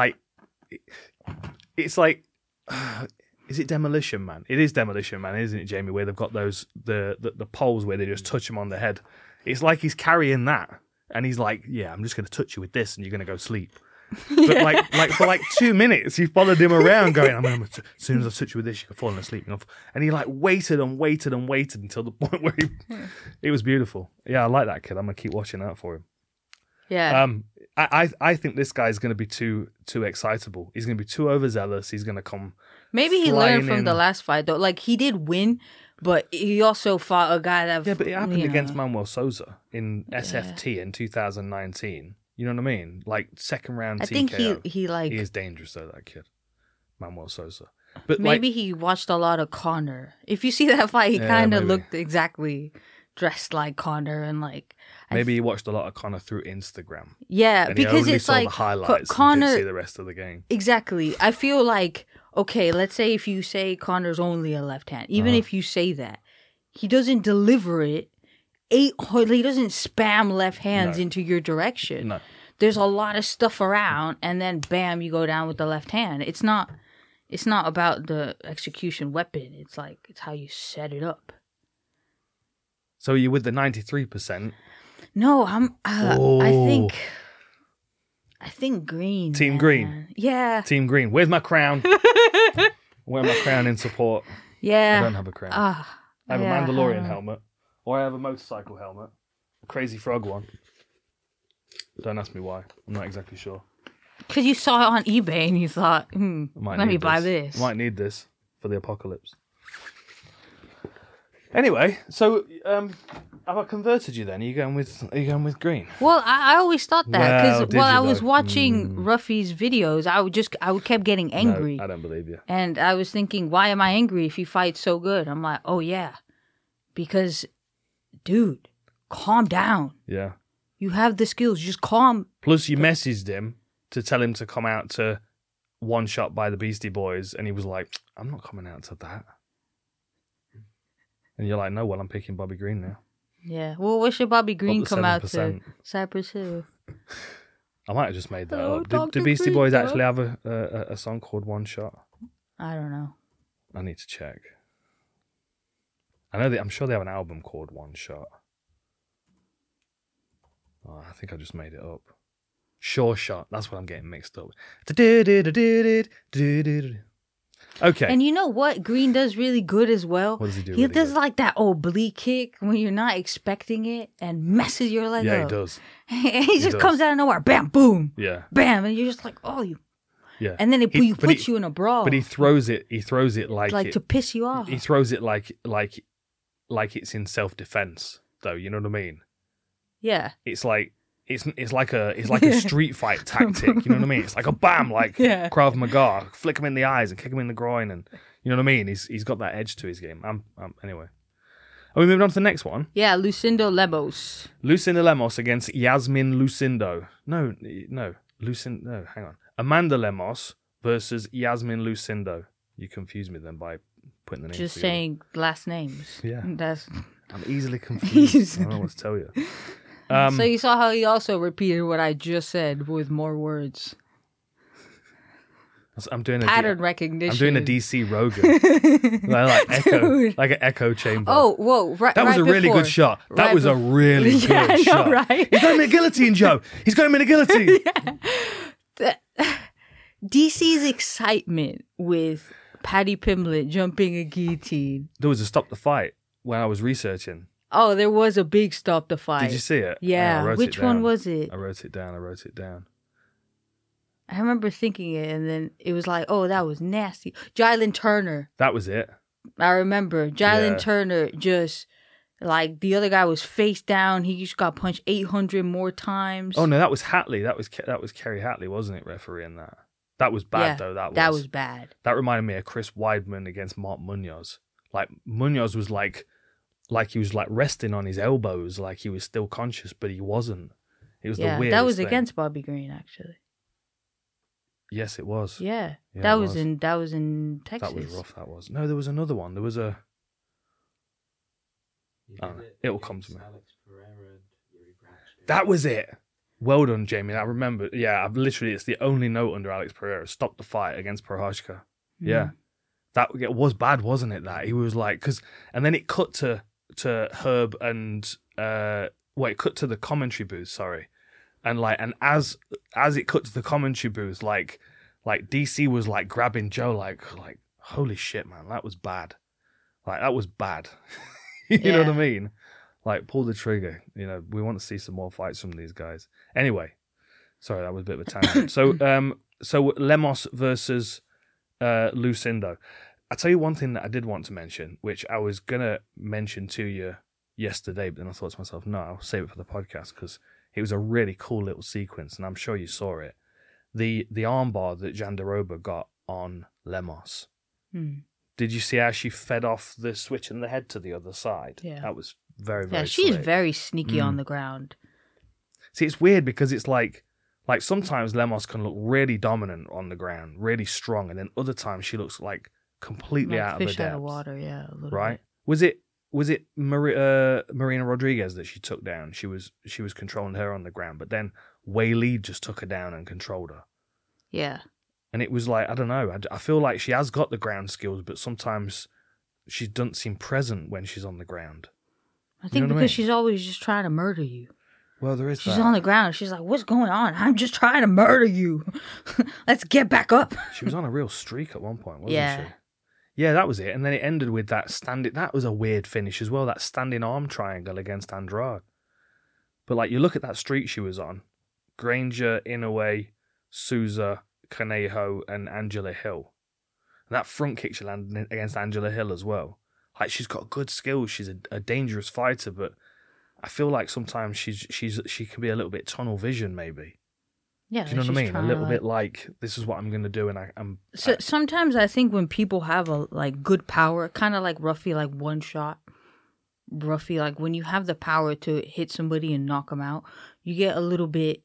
it's like. Is it Demolition Man? It is Demolition Man, isn't it, Jamie? Where they've got those the poles where they just touch him on the head. It's like he's carrying that, and he's like, "Yeah, I'm just going to touch you with this, and you're going to go sleep." But for 2 minutes, he followed him around, going, as soon as I touch you with this, you're falling asleep. And he waited and waited and waited until the point where it was beautiful. Yeah, I like that kid. I'm gonna keep watching out for him. Yeah. I think this guy's going to be too excitable. He's going to be too overzealous. He's going to come. Maybe he learned from in. the last fight though. Like he did win, but he also fought a guy that. Yeah, but it happened against Manuel Sousa in SFT in 2019. You know what I mean? Like second round TKO. I think he is dangerous though, that kid, Manuel Sousa. But maybe he watched a lot of Conor. If you see that fight, he kind of looked exactly dressed like Conor, and maybe he watched a lot of Conor through Instagram. Yeah, and because he only it's saw like the highlights Conor and didn't see the rest of the game. Exactly. I feel like, okay, let's say if you say Conor's only a left hand, even if you say that, he doesn't deliver it. He doesn't spam left hands into your direction. No. There's a lot of stuff around, and then bam, you go down with the left hand. It's not about the execution weapon. It's how you set it up. So you're with the 93%. No, I think green. Team man. green. Yeah. Team green. Where's my crown? Wear my crown in support. Yeah. I don't have a crown. I have a Mandalorian helmet, or I have a motorcycle helmet, a Crazy Frog one. Don't ask me why. I'm not exactly sure. Because you saw it on eBay and you thought, let me buy this. I might need this for the apocalypse. Anyway, so have I converted you then? Are you going with green? Well, I always thought that Well, because did while you I was though? watching Ruffy's videos, I kept getting angry. No, I don't believe you. And I was thinking, why am I angry if he fights so good? I'm like, oh yeah, because, dude, calm down. Yeah. You have the skills, just calm. Plus, you messaged him to tell him to come out to One Shot by the Beastie Boys, and he was like, I'm not coming out to that. And you're like, no, well, I'm picking Bobby Green now. Yeah. Well, when should Bobby Green Up to come out to 7%. Cypress Hill? I might have just made that Hello, up. Dr. Do Beastie Green, Boys bro. actually have a song called One Shot? I don't know. I need to check. I'm sure they have an album called One Shot. Oh, I think I just made it up. Sure Shot. That's what I'm getting mixed up. Okay. And you know what Green does really good as well? What does he do He really does good? like that oblique kick when you're not expecting it and messes your leg Yeah, up. he does. And he just does. comes out of nowhere. Bam, boom, Yeah. bam. And you're just like, oh, you. Yeah. And then it He- but puts he- you in a brawl. But he throws it like like it, to piss you off. he throws it like it's in self-defense though, you know what I mean? Yeah. It's like a street fight tactic, you know what I mean? It's like a bam, like Yeah. Krav Maga, flick him in the eyes and kick him in the groin, and you know what I mean? He's got that edge to his game. Anyway. Are we moving on to the next one? Yeah, Lucindo Lemos. Lucinda Lemos against Yasmin Lucindo. No, hang on. Amanda Lemos versus Yasmin Lucindo. You confused me then by putting the names Just together. saying last names. Yeah. That's I'm easily confused. I don't know what to tell you. so you saw how he also repeated what I just said with more words. I'm doing Pattern recognition. I'm doing a DC Rogan. like echo, Dude. like an echo chamber. Oh, whoa! Right, that was right a really before. good shot. That Right was a really good Yeah, I know, shot. right? He's going to a guillotine, Joe. He's going to a guillotine. DC's excitement with Paddy Pimblett jumping a guillotine. There was a stop the fight when I was researching. Oh, there was a big stop the fight. Did you see it? Yeah. I wrote Which it one down. was it? I wrote it down. I remember thinking it, and then it was like, oh, that was nasty. Jalen Turner. That was it. I remember Jalen Yeah. Turner just like the other guy was face down. He just got punched 800 more times. Oh no, that was Hatley. That was Kerry Hatley, wasn't it? Refereeing that. That was bad Yeah, though. that was bad. That reminded me of Chris Weidman against Mark Munoz. Like Munoz was like he was like resting on his elbows, like he was still conscious, but he wasn't. It was the Yeah, weirdest that was thing. against Bobby Green actually. Yes, it was. Yeah, Yeah, that it was was. in Texas. That was rough. That was. No, there was another one. There was a. You Oh, did it it'll come to against me. Alex Pereira and Yuri Bratch. That was it. Well done, Jamie. I remember. Yeah, I've literally. It's the only note under Alex Pereira. Stop the fight against Prohashka. Yeah, that it was bad, wasn't it? That he was like, and then it cut to Herb and it cut to the commentary booth. Sorry, and as it cut to the commentary booth, like DC was like grabbing Joe, like holy shit, man, that was bad. Like that was bad. You know what I Yeah. mean? Like pull the trigger. You know, we want to see some more fights from these guys. Anyway, sorry, that was a bit of a tangent. So Lemos versus Lucindo. I tell you one thing that I did want to mention, which I was gonna mention to you yesterday, but then I thought to myself, no, I'll save it for the podcast because it was a really cool little sequence, and I'm sure you saw it. The armbar that Jandiroba got on Lemos. Hmm. Did you see how she fed off the switch in the head to the other side? Yeah. That was very, very Yeah, she's slick. very sneaky Mm. on the ground. See, it's weird because it's like sometimes Lemos can look really dominant on the ground, really strong, and then other times she looks like completely Like out of the fish depths. out of water, yeah. A little Right? bit. Was it Marina Rodriguez that she took down? She was controlling her on the ground, but then Wei Li just took her down and controlled her. Yeah. And it was like, I don't know, I feel like she has got the ground skills, but sometimes she doesn't seem present when she's on the ground. I think know what I because mean? she's always just trying to murder you. Well, there is She's that. on the ground. She's like, what's going on? I'm just trying to murder you. Let's get back up. She was on a real streak at one point, wasn't Yeah. she? Yeah, that was it. And then it ended with that standing. That was a weird finish as well. That standing arm triangle against Andrade. But like, you look at that streak she was on: Granger, Inoue, Souza, Conejo, and Angela Hill. And that front kick she landed against Angela Hill as well. Like, she's got good skills. She's a dangerous fighter, but I feel like sometimes she can be a little bit tunnel vision, maybe. Yeah. Do you know what I she's mean? A trying to, little like- bit like, this is what I'm going to do, and I'm. So sometimes I think when people have a like good power, kind of like Ruffy, like one shot. Ruffy, like when you have the power to hit somebody and knock them out, you get a little bit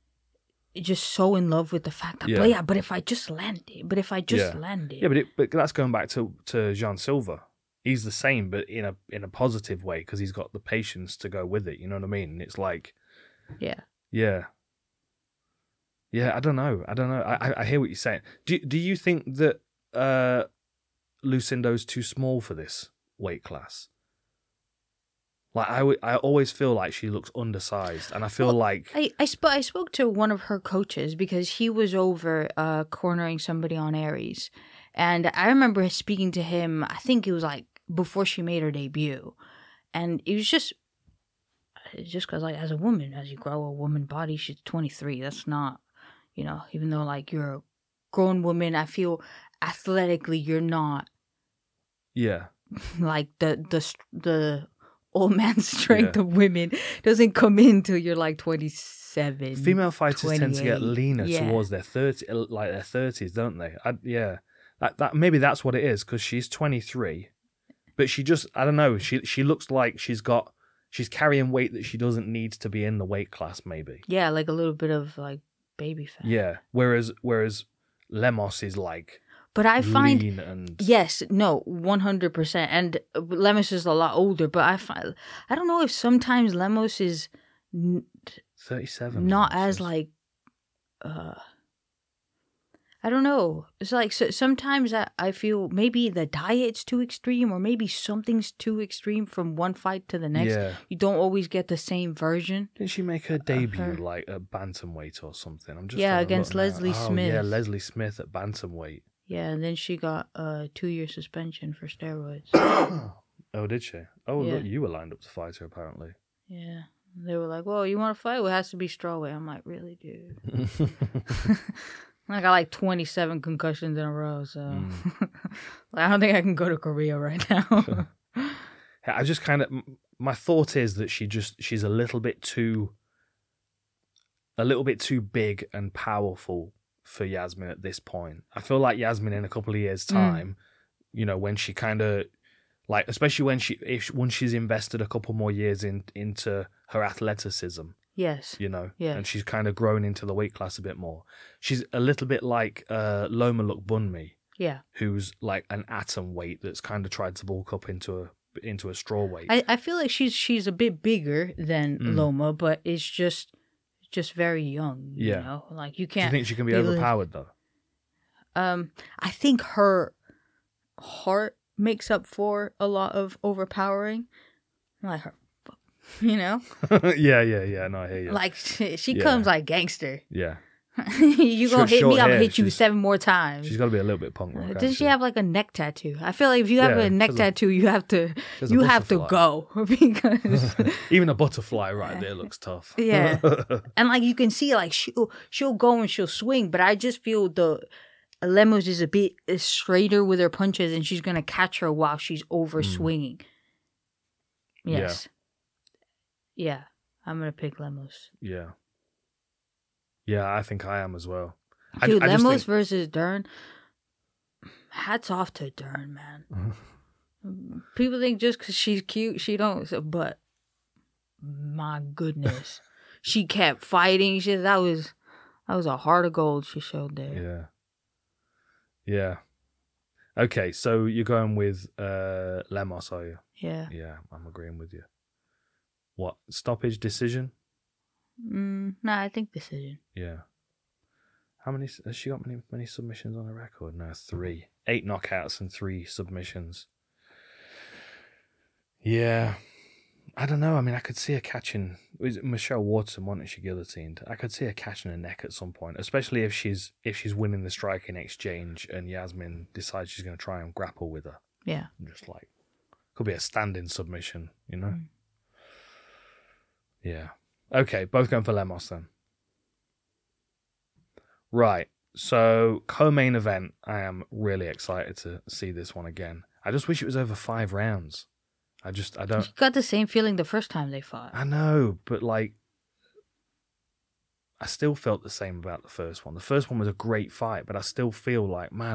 just so in love with the fact that, Yeah. but if I just land it, but if I just Yeah. land it. Yeah, but that's going back to Jean Silva. He's the same, but in a positive way, because he's got the patience to go with it. You know what I mean? And it's like, Yeah. yeah, I don't know. I hear what you're saying. Do you think that Lucindo's too small for this weight class? Like I always feel like she looks undersized, and I feel like I spoke to one of her coaches because he was over cornering somebody on Aries, and I remember speaking to him. I think it was like before she made her debut, and it was just because like as a woman, as you grow a woman body, she's 23. That's not, even though like you're a grown woman, I feel athletically you're not yeah. like the old man strength of women doesn't come in till you're like 27. Female fighters tend to get 28. leaner towards their 30s, don't they? That maybe that's what it is, because she's 23, but she just, I don't know, she looks like she's carrying weight that she doesn't need to be in the weight class, maybe. Yeah, like a little bit of like baby fat. Yeah, whereas Lemos is like But I find lean and 100%. And Lemos is a lot older, but I don't know if sometimes Lemos is 37. not as like I don't know. It's like sometimes I feel maybe the diet's too extreme, or maybe something's too extreme from one fight to the next. Yeah. You don't always get the same version. Didn't she make her debut like at bantamweight or something? I'm just trying to against look now. Leslie Smith. Yeah, Leslie Smith at bantamweight. Yeah, and then she got a 2-year suspension for steroids. Oh, did she? Oh, Yeah. look, you were lined up to fight her apparently. Yeah. They were like, well, you want to fight? Well, it has to be strawweight. I'm like, really, dude? I got like 27 concussions in a row, so I don't think I can go to Korea right now. I just kind of, my thought is that she's a little bit too big and powerful for Yasmin at this point. I feel like Yasmin in a couple of years' time, when she kind of, like, especially when she's invested a couple more years into her athleticism. Yes. Yeah. And she's kind of grown into the weight class a bit more. She's a little bit like Loma Lookbunmi, Yeah. who's like an atom weight that's kind of tried to bulk up into a straw weight. I feel like she's a bit bigger than Loma, but it's just very young. Yeah. You know? Like you Do can't. you think she can be overpowered though? I think her heart makes up for a lot of overpowering. Like her, Yeah. No, I hear you. Like she comes like gangster. Yeah. You gonna hit short me? I'm gonna hair. hit you 7 more times. She's got to be a little bit punk rock. Doesn't hasn't she have like a neck tattoo? I feel like if you have Yeah, a neck there's a- tattoo, you have to there's a go because Even a butterfly right there looks tough. yeah, and like you can see like she'll go and she'll swing, but I just feel the Lemos is a bit straighter with her punches, and she's gonna catch her while she's over swinging. Yes, yeah, I'm gonna pick Lemos. Yeah. Yeah, I think I am as well. Dude, I just Lemos think- versus Dern. Hats off to Dern, man. People think just because she's cute, she don't. But my goodness, she kept fighting. That was a heart of gold she showed there. Yeah. Okay, so you're going with Lemos, are you? Yeah. Yeah, I'm agreeing with you. What, stoppage decision? No, I think decision. Yeah. How many has she got? Many submissions on her record? No, 3. 8 knockouts and 3 submissions. Yeah. I don't know. I mean, I could see her catching. Was it Michelle Watson, wasn't she guillotined? I could see her catching her neck at some point, especially if she's winning the striking exchange and Yasmin decides she's going to try and grapple with her. Yeah. Just like, could be a standing submission, you know? Yeah. Okay, both going for Lemos then. Right. So, co-main event, I am really excited to see this one again. I just wish it was over 5 rounds. I don't... You got the same feeling the first time they fought. I know, but like, I still felt the same about the first one. The first one was a great fight, but I still feel like, man,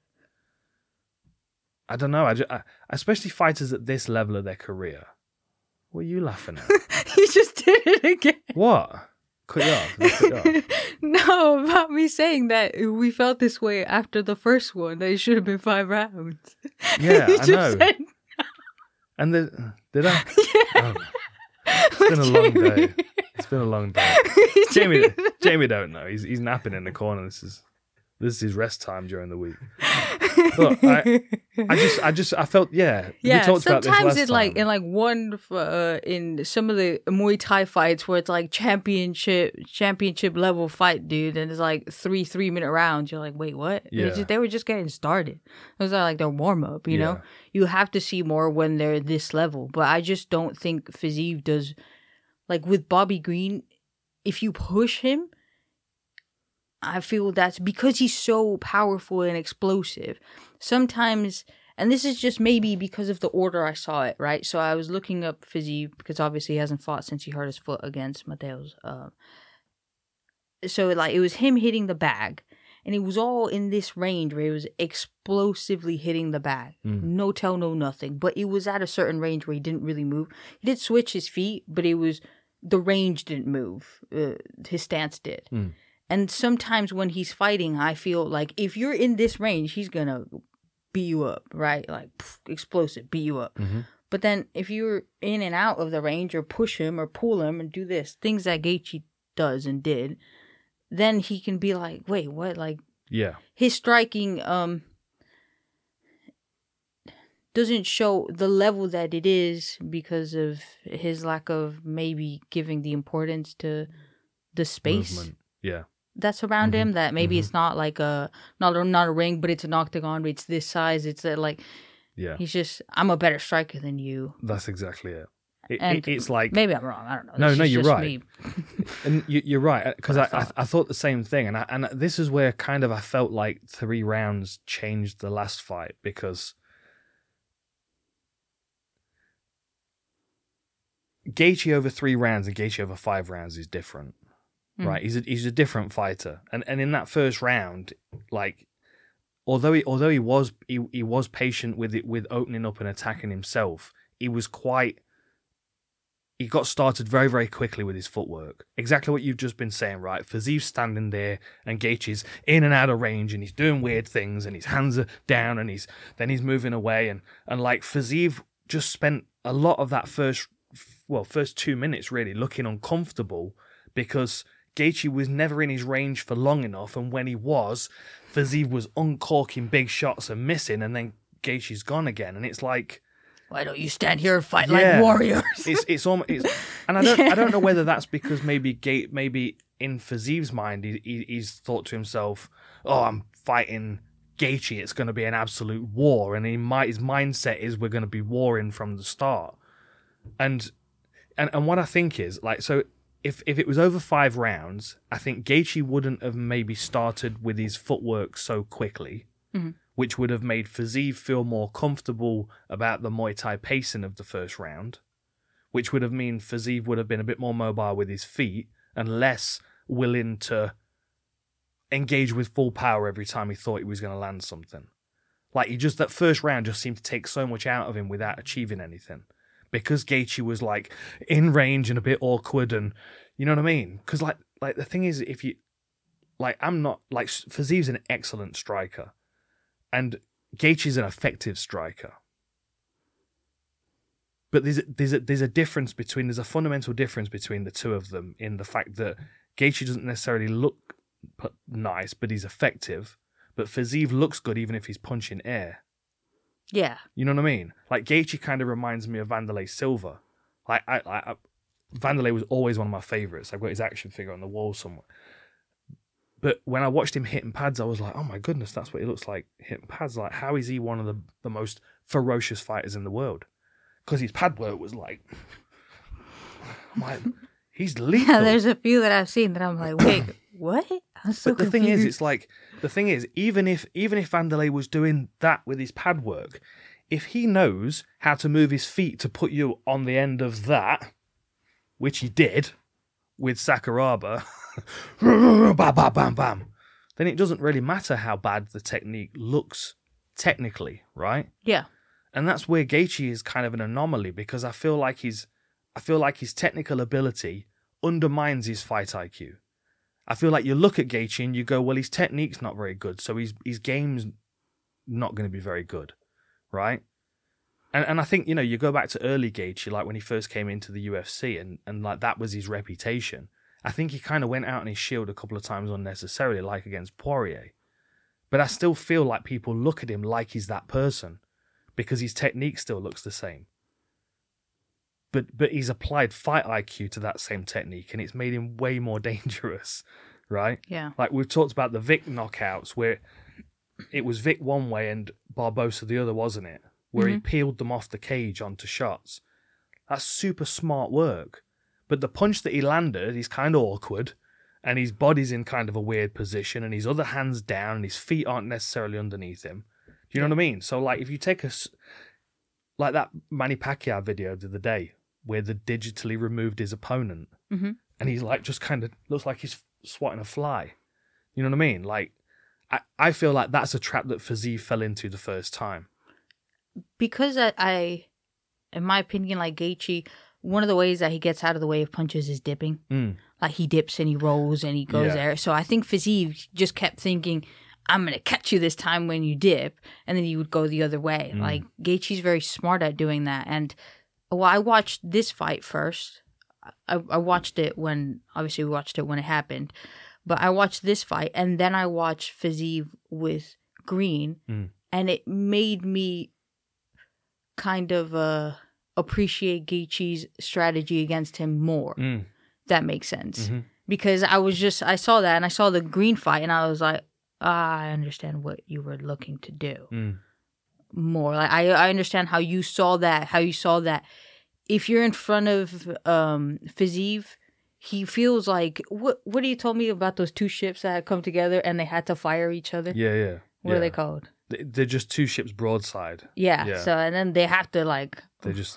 I don't know. I especially fighters at this level of their career. What are you laughing at? You just did it again. What? Cut you off. Cut you off. No, about me saying that we felt this way after the first one, that it should have been 5 rounds. Yeah, You I just know. said And did I? Oh, it's been a long day. It's been a long day. Jamie don't know. He's napping in the corner. This is his rest time during the week. Look, I felt, yeah. Yeah, we talked about this sometimes last it's like time. in like one in some of the Muay Thai fights where it's like championship level fight, dude, and it's like 3 3-minute rounds. You're like, wait, what? Yeah. They were just getting started. It was like their warm up. You know, Yeah. you have to see more when they're this level. But I just don't think Fiziev does. Like with Bobby Green, if you push him, I feel that's because he's so powerful and explosive. Sometimes, and this is just maybe because of the order I saw it, right? So I was looking up Fiziev because obviously he hasn't fought since he hurt his foot against Mateos. So like it was him hitting the bag, and it was all in this range where it was explosively hitting the bag. No tell, no nothing. But it was at a certain range where he didn't really move. He did switch his feet, but the range didn't move. His stance did. And sometimes when he's fighting, I feel like if you're in this range, he's going to beat you up, right? Like, explosive, beat you up. But then if you're in and out of the range or push him or pull him and do this, things that Gaethje does and did, then he can be like, wait, what? Like, Yeah. his striking doesn't show the level that it is because of his lack of maybe giving the importance to the space. Movement. Yeah. That's around him, that maybe it's not like not a ring, but it's an octagon, but it's this size. It's like, Yeah. he's just, I'm a better striker than you. That's exactly it. And It's like, maybe I'm wrong. I don't know. No, This is you're just right. me. and you're right, because What I I thought the same thing, and this is where kind of I felt like 3 rounds changed the last fight, because Gaethje over 3 rounds and Gaethje over 5 rounds is different, right? He's a different fighter, and in that first round, like although he was patient with it, with opening up and attacking himself, he got started very, very quickly with his footwork. Exactly what you've just been saying, right? Fiziev's standing there and Gaethje's in and out of range and he's doing weird things and his hands are down and he's moving away and like Fiziev just spent a lot of that first 2 minutes really looking uncomfortable because Gaethje was never in his range for long enough, and when he was, Fiziev was uncorking big shots and missing, and then Gaethje's gone again, and it's like, Why don't you stand here and fight like warriors? It's and I don't know whether that's because maybe in Fiziev's mind he's thought to himself, oh, I'm fighting Gaethje, it's going to be an absolute war, and his mindset is we're going to be warring from the start, and what I think is like, so if it was over 5 rounds, I think Gaethje wouldn't have maybe started with his footwork so quickly. Which would have made Fiziev feel more comfortable about the Muay Thai pacing of the first round, which would have mean Fiziev would have been a bit more mobile with his feet and less willing to engage with full power every time he thought he was going to land something. Like, that first round just seemed to take so much out of him without achieving anything. Because Gaethje was, like, in range and a bit awkward and, you know what I mean? Because, like the thing is, if you... Like, I'm not... Like, Fiziev's an excellent striker. And Gaethje's an effective striker. But there's a fundamental difference between the two of them in the fact that Gaethje doesn't necessarily look nice, but he's effective. But Fiziev looks good even if he's punching air. Yeah. You know what I mean? Like, Gaethje kind of reminds me of Wanderlei Silva. Like, Wanderlei was always one of my favourites. I've got his action figure on the wall somewhere. But when I watched him hitting pads, I was like, oh my goodness, that's what he looks like hitting pads. Like, how is he one of the most ferocious fighters in the world? Because his pad work was like, I'm like, he's lethal. Yeah, there's a few that I've seen that I'm like, wait, what? I'm so But the confused. thing is, it's like, even if Wanderlei was doing that with his pad work, if he knows how to move his feet to put you on the end of that, which he did with Sakuraba, bam, bam, bam, bam, then it doesn't really matter how bad the technique looks technically, right? Yeah. And that's where Gaethje is kind of an anomaly, because I feel like his technical ability undermines his fight IQ. I feel like you look at Gaethje and you go, well, his technique's not very good, so his game's not going to be very good, right? And I think, you know, you go back to early Gaethje, like when he first came into the UFC, and like that was his reputation. I think he kind of went out on his shield a couple of times unnecessarily, like against Poirier, But I still feel like people look at him like he's that person because his technique still looks the same. But he's applied fight IQ to that same technique, and it's made him way more dangerous, right? Yeah. Like we've talked about the Vic knockouts where it was Vic one way and Barbosa the other, wasn't it? Where he peeled them off the cage onto shots. That's super smart work. But the punch that he landed, he's kind of awkward, and his body's in kind of a weird position, and his other hand's down, and his feet aren't necessarily underneath him. Do you know what I mean? So, like, if you take like that Manny Pacquiao video the other day, where they digitally removed his opponent, and he's like, just kind of looks like he's swatting a fly. You know what I mean? Like, I feel like that's a trap that Fiziev fell into the first time. Because I, in my opinion, like Gaethje, one of the ways that he gets out of the way of punches is dipping. Like he dips and he rolls and he goes there. So I think Fiziev just kept thinking, I'm going to catch you this time when you dip. And then he would go the other way. Like Gaethje's very smart at doing that. And well, I watched this fight first. I watched it obviously we watched it when it happened. But I watched this fight and then I watched Fiziev with Green. And it made me kind of appreciate Gaethje's strategy against him more. That makes sense. Because I saw that and I saw the Green fight and I was like, I understand what you were looking to do more. Like I understand how you saw that. If you're in front of Fiziev, he feels like, what you told me about those two ships that had come together and they had to fire each other? Yeah. What are they called? They're just two ships broadside. Yeah. So, and then they have to like... They just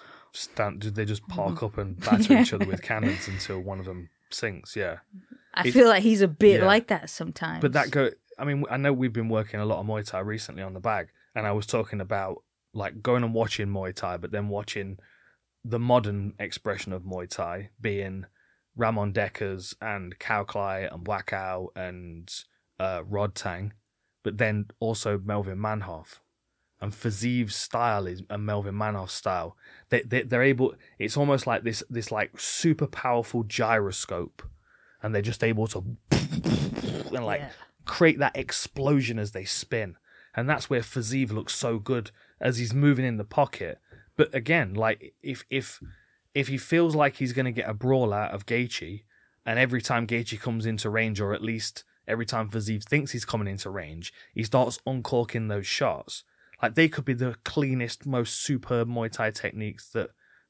park up and batter each other with cannons until one of them sinks, I feel like he's a bit like that sometimes. But I know we've been working a lot of Muay Thai recently on the bag, and I was talking about like going and watching Muay Thai, but then watching the modern expression of Muay Thai being Ramon Dekkers and Cao Clay and Wakao and Rod Tang, but then also Melvin Manhoff. And Fiziev's style is a Melvin Manhoff style. They're able. It's almost like this like super powerful gyroscope, and they're just able to create that explosion as they spin. And that's where Fiziev looks so good as he's moving in the pocket. But again, like if he feels like he's going to get a brawl out of Gaethje, and every time Gaethje comes into range, or at least every time Fiziev thinks he's coming into range, he starts uncorking those shots. Like they could be the cleanest, most superb Muay Thai techniques that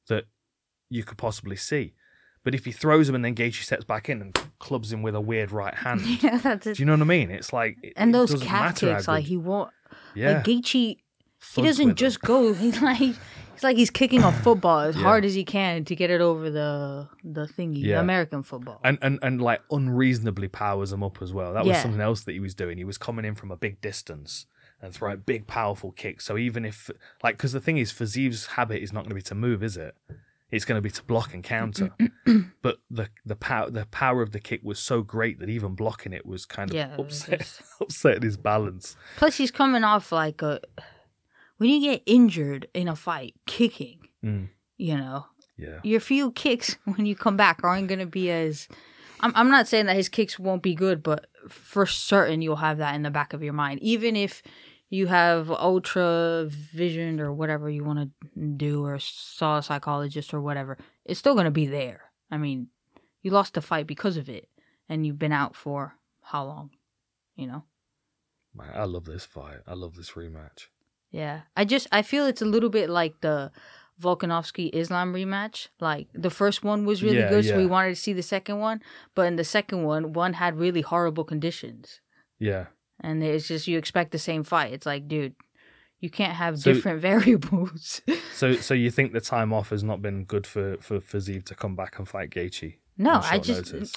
you could possibly see. But if he throws them and then Gaethje steps back in and clubs him with a weird right hand, do you know what I mean? It's like and those calf kicks, like he won't. Yeah, like Gaethje, he doesn't just go. He's like he's kicking a football as hard as he can to get it over the thingy, the American football, and like unreasonably powers him up as well. That was something else that he was doing. He was coming in from a big distance and throwing big, powerful kicks. So even if, like, because the thing is, Fiziev's habit is not going to be to move, is it? It's going to be to block and counter. But the power of the kick was so great that even blocking it was kind of upsetting his balance. Plus, he's coming off like when you get injured in a fight, kicking, you know, your few kicks when you come back aren't going to be as. I'm not saying that his kicks won't be good, but for certain you'll have that in the back of your mind. Even if you have ultra vision or whatever you want to do, or saw a psychologist or whatever, it's still going to be there. I mean, you lost the fight because of it, and you've been out for how long, you know? Man, I love this fight. I love this rematch. Yeah. I feel it's a little bit like the Volkanovski-Islam rematch. Like, the first one was really good, so we wanted to see the second one. But in the second one had really horrible conditions. Yeah. And it's just, you expect the same fight. It's like, dude, you can't have different variables. So you think the time off has not been good for Fiziev to come back and fight Gaethje? No, I just... Notice?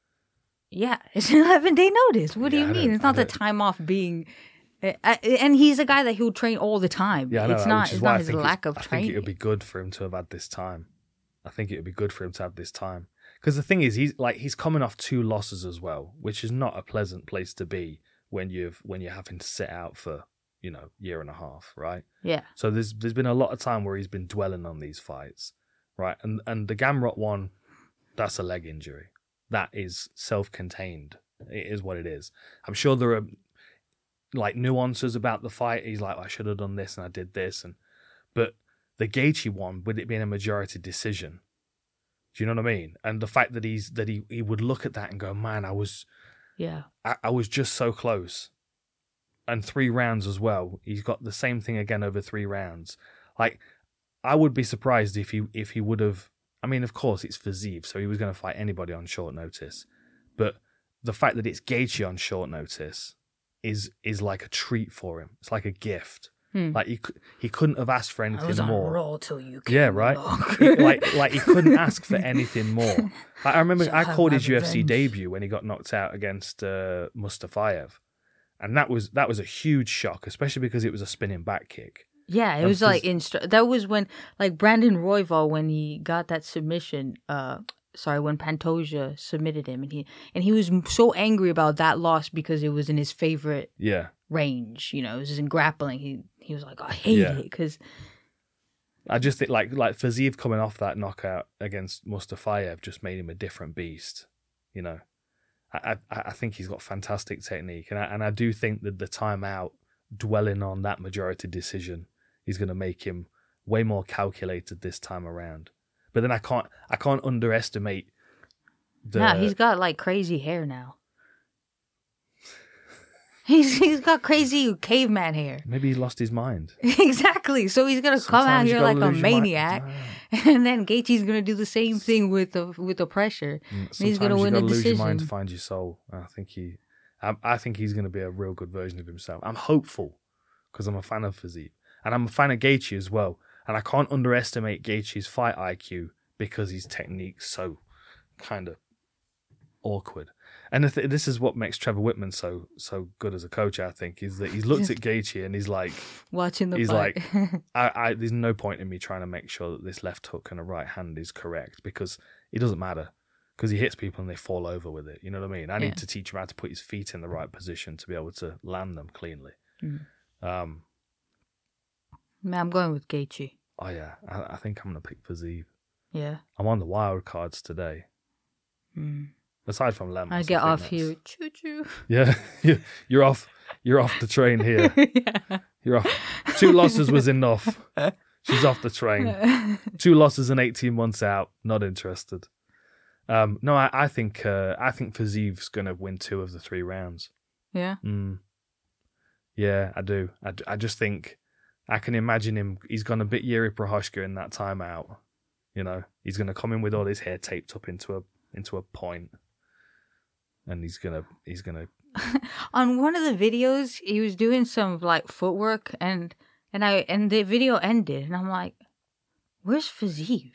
Yeah, it's an 11-day notice. What do you mean? It's not the time off being... And he's a guy that he'll train all the time. Yeah, I know, it's not his lack of training. I think it would be good for him to have had this time. Because the thing is, he's coming off 2 losses as well, which is not a pleasant place to be when you're having to sit out for, year and a half, right? Yeah. So there's been a lot of time where he's been dwelling on these fights, right? And the Gamrot one, that's a leg injury. That is self-contained. It is what it is. I'm sure there are like nuances about the fight. He's like, I should have done this and I did this, but the Gaethje one, with it being a majority decision, do you know what I mean? And the fact that he would look at that and go, man, I was just so close. And 3 rounds as well. He's got the same thing again over 3 rounds. Like, I would be surprised if he would have. I mean, of course, it's Fiziev, so he was going to fight anybody on short notice. But the fact that it's Gaethje on short notice is like a treat for him. It's like a gift. Like he couldn't have asked for anything I was more. on roll till you came Yeah, right. like he couldn't ask for anything more. Like, I remember I called his UFC debut when he got knocked out against Mustafayev, and that was a huge shock, especially because it was a spinning back kick. Yeah, it was like that was when like Brandon Royval, when he got that submission. When Pantoja submitted him, and he was so angry about that loss because it was in his favorite range. You know, it was just in grappling. He was like, I hate it because. I just think like Fiziev coming off that knockout against Mustafayev just made him a different beast. You know, I think he's got fantastic technique, and I do think that the timeout dwelling on that majority decision is going to make him way more calculated this time around. But then I can't underestimate he's got like crazy hair now. He's got crazy caveman hair. Maybe he lost his mind. Exactly. So he's gonna come out here like a maniac, and then Gaethje's gonna do the same thing with the pressure. And he's gonna win a decision. Lose your mind to find your soul. I think he's gonna be a real good version of himself. I'm hopeful because I'm a fan of Fiziev, and I'm a fan of Gaethje as well. And I can't underestimate Gaethje's fight IQ because his technique's so kind of awkward. And this is what makes Trevor Whitman so good as a coach, I think, is that he looks at Gaethje and he's like... watching the fight. He's like, there's no point in me trying to make sure that this left hook and a right hand is correct because it doesn't matter. Because he hits people and they fall over with it. You know what I mean? I need to teach him how to put his feet in the right position to be able to land them cleanly. Man, I'm going with Gaethje. Oh, yeah. I think I'm going to pick Fiziev. Yeah. I'm on the wild cards today. Aside from Lemos. I get off here. Choo-choo. Yeah. You're off the train here. Yeah. You're off. 2 losses was enough. She's off the train. 2 losses and 18 months out. Not interested. No, I think Fiziev's going to win 2 of the 3 rounds. Yeah? Yeah, I do. I just think... I can imagine him. He's gone a bit Yuri Prochazka in that timeout. You know, he's going to come in with all his hair taped up into a point, and he's gonna. On one of the videos, he was doing some like footwork, and the video ended, and I'm like, "Where's Fiziev?"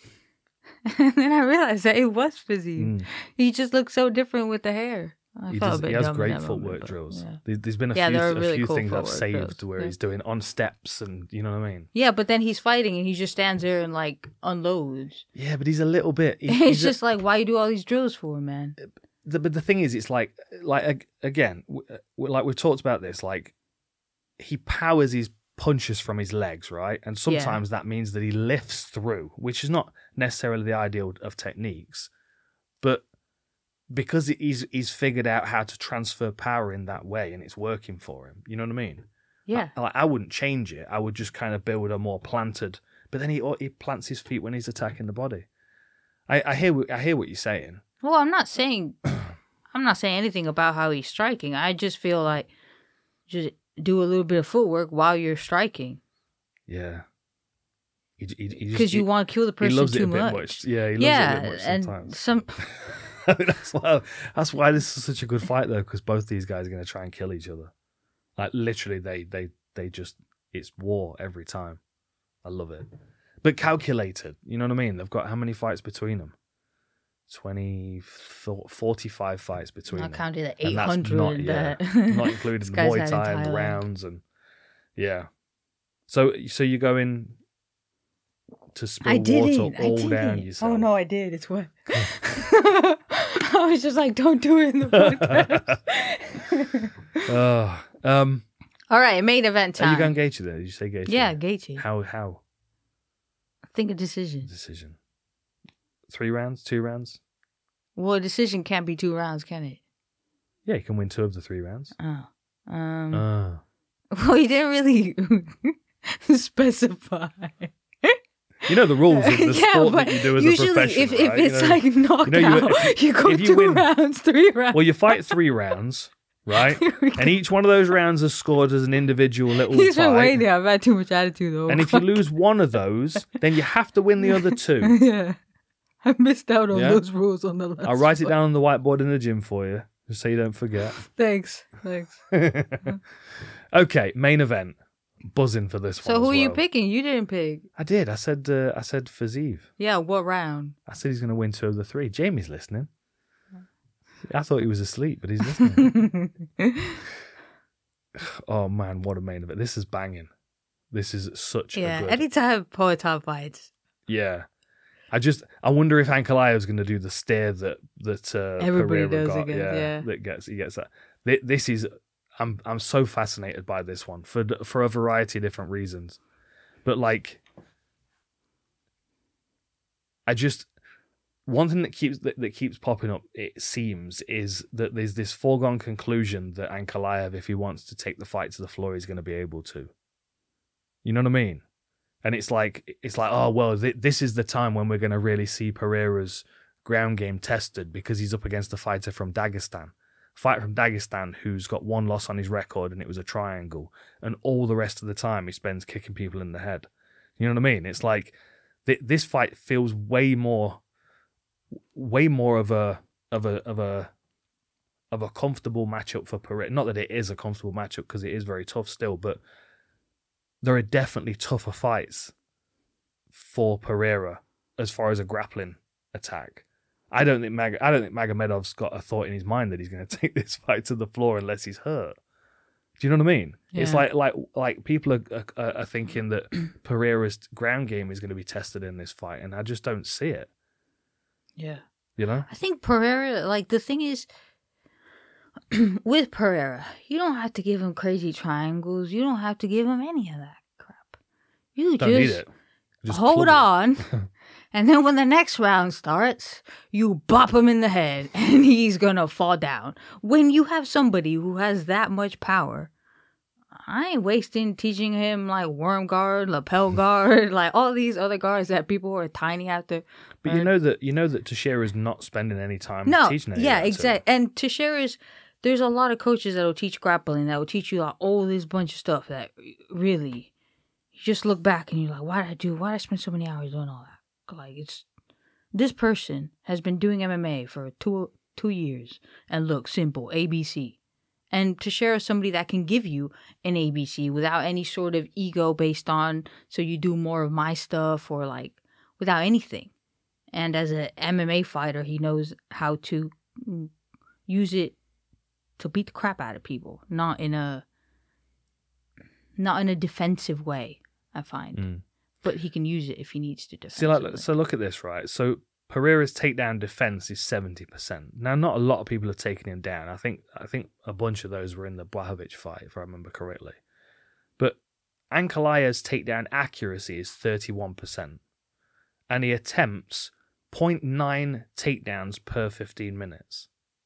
And then I realized that it was Fiziev. He just looked so different with the hair. He has great footwork drills. Yeah. There's been a few things I've saved drills, where he's doing on steps, and you know what I mean. Yeah, but then he's fighting and he just stands there and like unloads. Yeah, but he's a little bit. It's just like, why you do all these drills for, man? But the thing is, it's like again, like we've talked about this. Like he powers his punches from his legs, right? And sometimes that means that he lifts through, which is not necessarily the ideal of techniques, but because he's figured out how to transfer power in that way and it's working for him. You know what I mean? Yeah. I wouldn't change it. I would just kind of build a more planted, but then he plants his feet when he's attacking the body. I hear what you're saying. Well, I'm not saying anything about how he's striking. I just feel like just do a little bit of footwork while you're striking. Yeah. Because you want to kill the person too much. Yeah, he loves it a bit much sometimes. And I mean, that's why this is such a good fight, though, because both these guys are going to try and kill each other. Like, literally, they just, it's war every time. I love it. But calculated, you know what I mean? They've got how many fights between them? 45 fights between them. Not counting the 800. Not including the Muay Thai and the rounds. And yeah. So you're going to spill water all down yourself. Oh, no, I did. It's what? I was just like, don't do it in the podcast. All right, main event time. Are you going Gaethje then? Did you say Gaethje? Yeah, Gaethje. How? I think a decision. 3 rounds? 2 rounds? Well, a decision can't be 2 rounds, can it? Yeah, you can win 2 of the 3 rounds. Oh, Ah. Well, he didn't really specify. You know the rules of the Yeah, sport but that you do as a usually profession, if right? it's You know, like knockout, you go if you 2 win- rounds, 3 rounds. well, you fight 3 rounds, right? And each one of those rounds is scored as an individual little He's been fight. waiting. I've had too much attitude though. And if you lose one of those, then you have to win the other 2. Yeah, I missed out on Yeah? those rules on the last. I'll write it one. down on the whiteboard in the gym for you, just so you don't forget. Thanks. Okay, main event. Buzzing for this one. So who as are you well. picking? You didn't pick. I did. I said Fazeev. Yeah, what round? I said he's going to win 2 of the 3. Jamie's listening. I thought he was asleep, but he's listening. Oh man, what a main event! This is banging. This is such a Yeah, good. anytime Poetov fights, Yeah, I wonder if Ankalaev is going to do the stare that Everybody Pereira does got. again, yeah. That he gets that. This is I'm so fascinated by this one for a variety of different reasons, but like one thing that keeps popping up, it seems, is that there's this foregone conclusion that Ankalaev, if he wants to take the fight to the floor, he's going to be able to. You know what I mean? And it's like, oh well, this is the time when we're going to really see Pereira's ground game tested, because he's up against a fighter from Dagestan. Fighter from Dagestan who's got 1 loss on his record, and it was a triangle, and all the rest of the time he spends kicking people in the head. You know what I mean? It's like this fight feels way more of a comfortable matchup for Pereira. Not that it is a comfortable matchup, because it is very tough still, but there are definitely tougher fights for Pereira as far as a grappling attack. I don't think Magomedov's got a thought in his mind that he's going to take this fight to the floor unless he's hurt. Do you know what I mean? Yeah. It's like people are thinking that Pereira's ground game is going to be tested in this fight, and I just don't see it. yeah. You know? I think Pereira, like, the thing is, with Pereira, you don't have to give him crazy triangles. You don't have to give him any of that crap. You Don't need just it. Just hold plug it. on, and then when the next round starts, you bop him in the head, and he's gonna fall down. When you have somebody who has that much power, I ain't wasting teaching him like worm guard, lapel guard, like all these other guards that people who are tiny have to. But you know that Teixeira's not spending any time teaching any of yeah, that, exactly. And Teixeira's, there's a lot of coaches that will teach grappling, that will teach you like all this bunch of stuff that really, you just look back and you're like, why did I spend so many hours doing all that? Like, it's, this person has been doing MMA for two years and look, simple, ABC. And Teixeira is somebody that can give you an ABC without any sort of ego based on, so you do more of my stuff, or like without anything. And as an MMA fighter, he knows how to use it to beat the crap out of people, not in a defensive way, I find. But he can use it if he needs to defensively. So look at this, right? So Pereira's takedown defense is 70%. Now, not a lot of people have taken him down. I think a bunch of those were in the Blachowicz fight, if I remember correctly. But Ankalaev's takedown accuracy is 31%, and he attempts 0.9 takedowns per 15 minutes.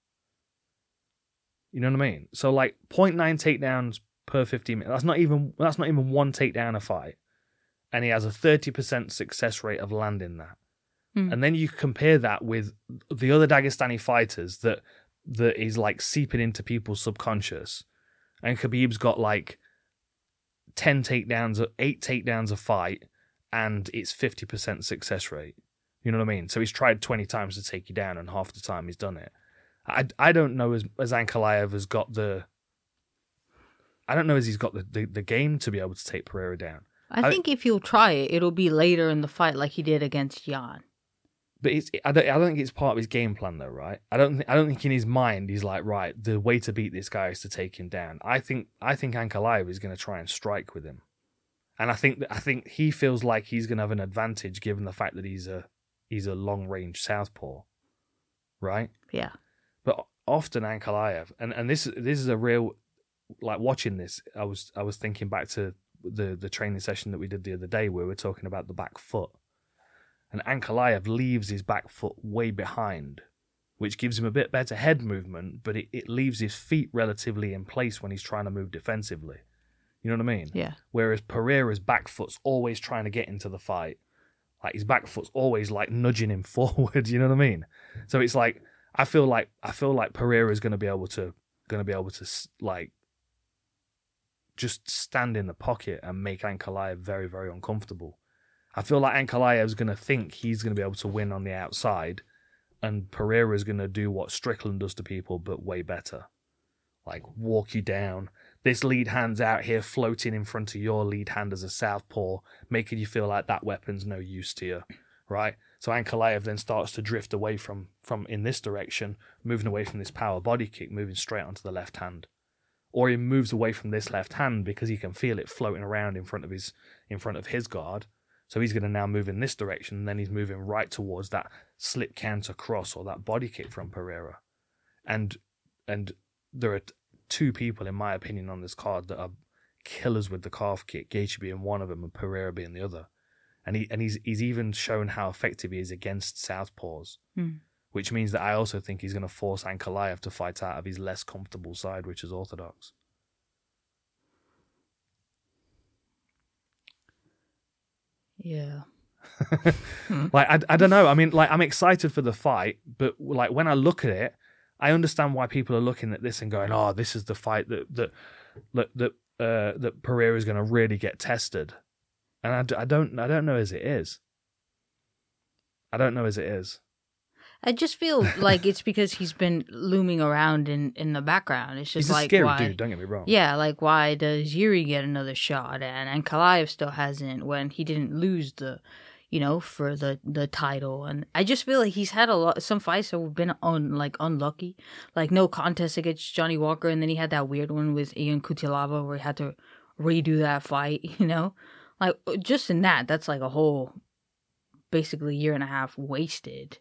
You know what I mean? So like 0.9 takedowns per 15 minutes. That's not even one takedown a fight, and he has a 30% success rate of landing that. And then you compare that with the other Dagestani fighters that is like seeping into people's subconscious. And Khabib's got like 8 takedowns a fight, and it's 50% success rate. You know what I mean? So he's tried 20 times to take you down, and half the time he's done it. I don't know as Ankalaev has got the... I don't know as he's got the game to be able to take Pereira down. I think if he'll try it, it'll be later in the fight like he did against Jan. But I don't think it's part of his game plan, though, right? I don't think in his mind he's like, right, the way to beat this guy is to take him down. I think Ankalaev is going to try and strike with him, and I think he feels like he's going to have an advantage given the fact that he's a long range southpaw, right? Yeah. But often Ankalaev, and this is a real, like, watching this, I was thinking back to the training session that we did the other day where we were talking about the back foot. And Ankalaev leaves his back foot way behind which gives him a bit better head movement, but it leaves his feet relatively in place when he's trying to move defensively. You know what I mean? Yeah. Whereas Pereira's back foot's always trying to get into the fight. Like his back foot's always like nudging him forward. You know what I mean? So it's like I feel like Pereira's going to be able to like just stand in the pocket and make Ankalaev very, very uncomfortable. I feel like Ankalaev's going to think he's going to be able to win on the outside, and Pereira's going to do what Strickland does to people, but way better. Like walk you down. This lead hand's out here floating in front of your lead hand as a southpaw, making you feel like that weapon's no use to you, right? So Ankalaev then starts to drift away from in this direction, moving away from this power body kick, moving straight onto the left hand. Or he moves away from this left hand because he can feel it floating around in front of his guard. So he's going to now move in this direction, and then he's moving right towards that slip counter cross or that body kick from Pereira. And there are two people, in my opinion, on this card that are killers with the calf kick, Gaethje being one of them and Pereira being the other. And he's even shown how effective he is against southpaws, which means that I also think he's going to force Ankalaev to fight out of his less comfortable side, which is orthodox. Yeah. Like I don't know. I mean, like I'm excited for the fight, but like when I look at it, I understand why people are looking at this and going, "Oh, this is the fight that Pereira is going to really get tested." And I don't know as it is. I don't know as it is. I just feel like it's because he's been looming around in the background. It's just He's a like scary why, dude, don't get me wrong. Yeah, like why does Yuri get another shot and Ankalaev still hasn't when he didn't lose for the title. And I just feel like he's had some fights that have been unlucky. Like no contest against Johnny Walker, and then he had that weird one with Ian Kutilava where he had to redo that fight, Like just in that's like a whole basically year and a half wasted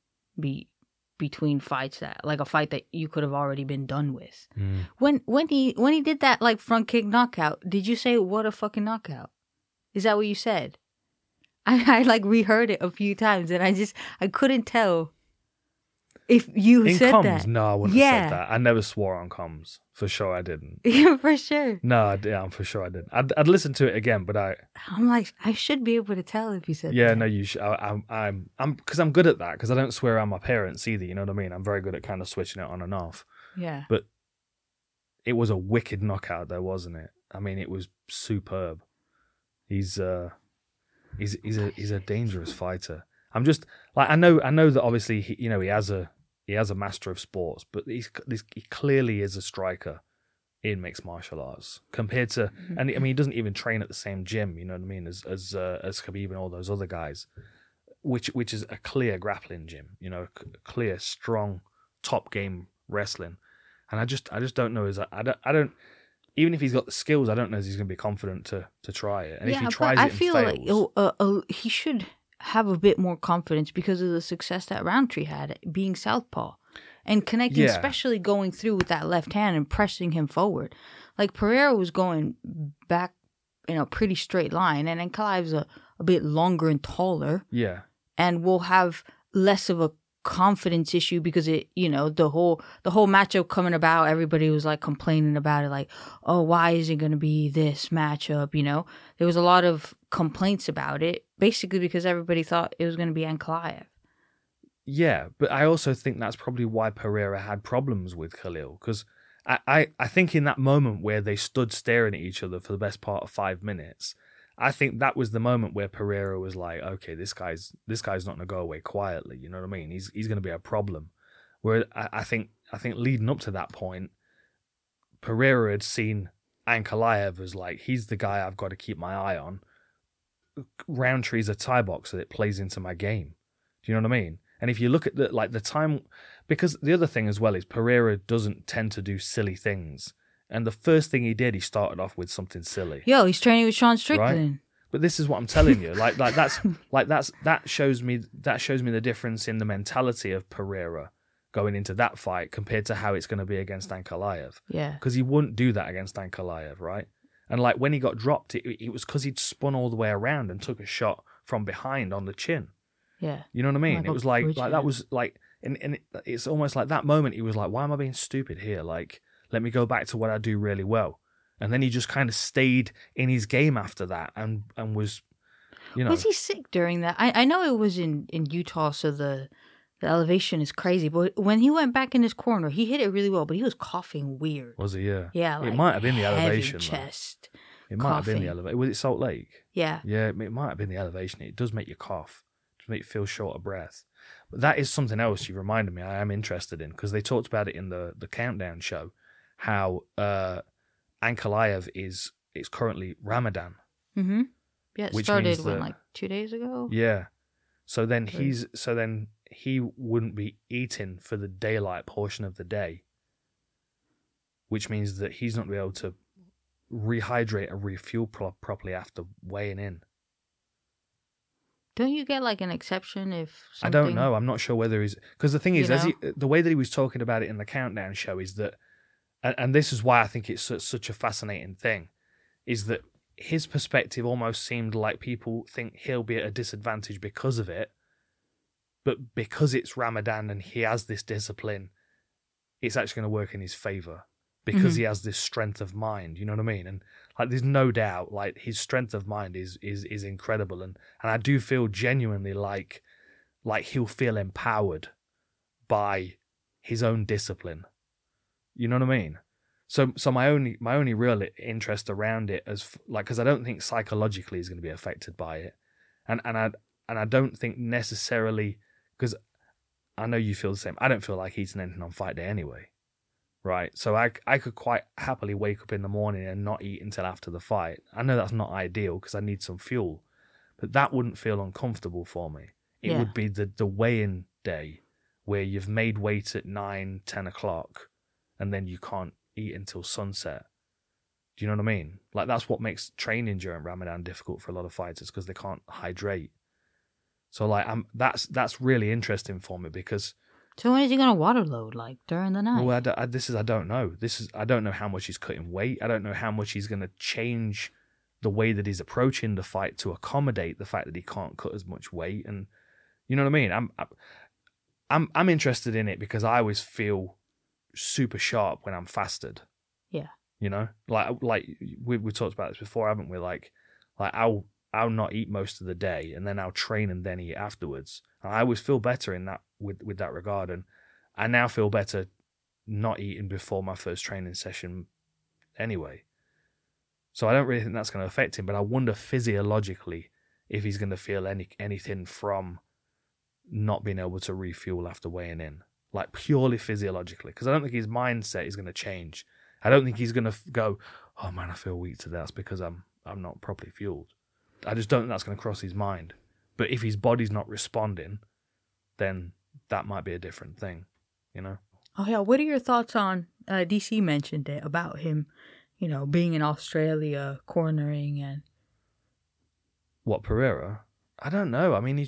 between fights, that like a fight that you could have already been done with. When he did that like front kick knockout, did you say what a fucking knockout? Is that what you said? I like reheard it a few times and I couldn't tell if you in said comms, that. No, I wouldn't have said that. I never swore on comms. For sure I didn't. Yeah, for sure. No, I'm for sure I didn't. I'd listen to it again, but I'm like, I should be able to tell if you said that. Yeah, no, you should. I'm because I'm good at that, because I don't swear on my parents either, you know what I mean? I'm very good at kind of switching it on and off. Yeah. But it was a wicked knockout though, wasn't it? I mean, it was superb. He's a dangerous fighter. I'm just like I know that obviously he has a master of sports, but he clearly is a striker in mixed martial arts compared to, and I mean he doesn't even train at the same gym, you know what I mean, as Khabib and all those other guys, which is a clear grappling gym, clear strong top game wrestling, and I just don't know I don't even if he's got the skills, I don't know if he's going to be confident to try it, and if he tries it and fails, I feel like he should have a bit more confidence because of the success that Roundtree had being southpaw and connecting, especially going through with that left hand and pressing him forward. Like Pereira was going back in a pretty straight line, and Ankalaev's a bit longer and taller. Yeah, and will have less of a confidence issue because it, the whole matchup coming about, everybody was like complaining about it, like, oh, why is it going to be this matchup? There was a lot of complaints about it, basically because everybody thought it was going to be Ankalaev. Yeah, but I also think that's probably why Pereira had problems with Khalil, because I think in that moment where they stood staring at each other for the best part of 5 minutes, I think that was the moment where Pereira was like, okay, this guy's not going to go away quietly. You know what I mean? He's going to be a problem. Where I think leading up to that point, Pereira had seen Ankalaev as like, he's the guy I've got to keep my eye on. Roundtree's a Thai boxer that plays into my game. Do you know what I mean? And if you look at the time, because the other thing as well is Pereira doesn't tend to do silly things. And the first thing he did, he started off with something silly. Yo, he's training with Sean Strickland. Right? But this is what I'm telling you. That shows me the difference in the mentality of Pereira going into that fight compared to how it's going to be against Ankalaev. Yeah. Because he wouldn't do that against Ankalaev, right? And like when he got dropped, it was because he'd spun all the way around and took a shot from behind on the chin. Yeah. You know what I mean? It was like that was like and it's almost like that moment he was like, why am I being stupid here? Like, let me go back to what I do really well. And then he just kind of stayed in his game after that and was, Was he sick during that? I know it was in Utah, so the elevation is crazy. But when he went back in his corner, he hit it really well, but he was coughing weird. Was he? Yeah. Yeah, It might have been the heavy elevation. chest. It might have been the coughing. elevation. Was it Salt Lake? Yeah. Yeah, it might have been the elevation. It does make you cough. It does make you feel short of breath. But that is something else you reminded me I am interested in, because they talked about it in the Countdown show, how Ankalaev is currently Ramadan. Mm-hmm. Yeah, it Which started means that- like 2 days ago. Yeah. So then Right. he wouldn't be eating for the daylight portion of the day, which means that he's not going to be able to rehydrate and refuel properly after weighing in. Don't you get like an exception if I something... don't know. I'm not sure whether he's, because the thing is, You know? the way that he was talking about it in the Countdown show is that, and this is why I think it's such a fascinating thing, is that his perspective almost seemed like people think he'll be at a disadvantage because of it, but because it's Ramadan and he has this discipline, it's actually going to work in his favor because Mhm. he has this strength of mind. You know what I mean? And like, there's no doubt, like his strength of mind is incredible, and I do feel genuinely like he'll feel empowered by his own discipline. You know what I mean? So my only real interest around it because I don't think psychologically he's going to be affected by it, and I don't think necessarily, because I know you feel the same. I don't feel like eating anything on fight day anyway, right? So I could quite happily wake up in the morning and not eat until after the fight. I know that's not ideal because I need some fuel, but that wouldn't feel uncomfortable for me. It Yeah. would be the weigh-in day where you've made weight at 9-10 o'clock, and then you can't eat until sunset. Do you know what I mean? Like, that's what makes training during Ramadan difficult for a lot of fighters, because they can't hydrate. So like, that's really interesting for me, because So when is he going to water load, like during the night? well, I don't know. I don't know how much he's cutting weight. I don't know how much he's going to change the way that he's approaching the fight to accommodate the fact that he can't cut as much weight. And you know what I mean? I'm interested in it because I always feel super sharp when I'm fasted. Yeah. You know, like we talked about this before, haven't we? Like I'll not eat most of the day, and then I'll train and then eat afterwards. And I always feel better in that with that regard, and I now feel better not eating before my first training session anyway. So I don't really think that's going to affect him, but I wonder physiologically if he's going to feel anything from not being able to refuel after weighing in, like purely physiologically, because I don't think his mindset is going to change. I don't think he's going to go, oh man, I feel weak today. That's because I'm not properly fueled. I just don't think that's going to cross his mind. But if his body's not responding, then that might be a different thing, you know? Oh, yeah. What are your thoughts on, DC mentioned it, about him, you know, being in Australia, cornering and... What, Pereira? I don't know. I mean,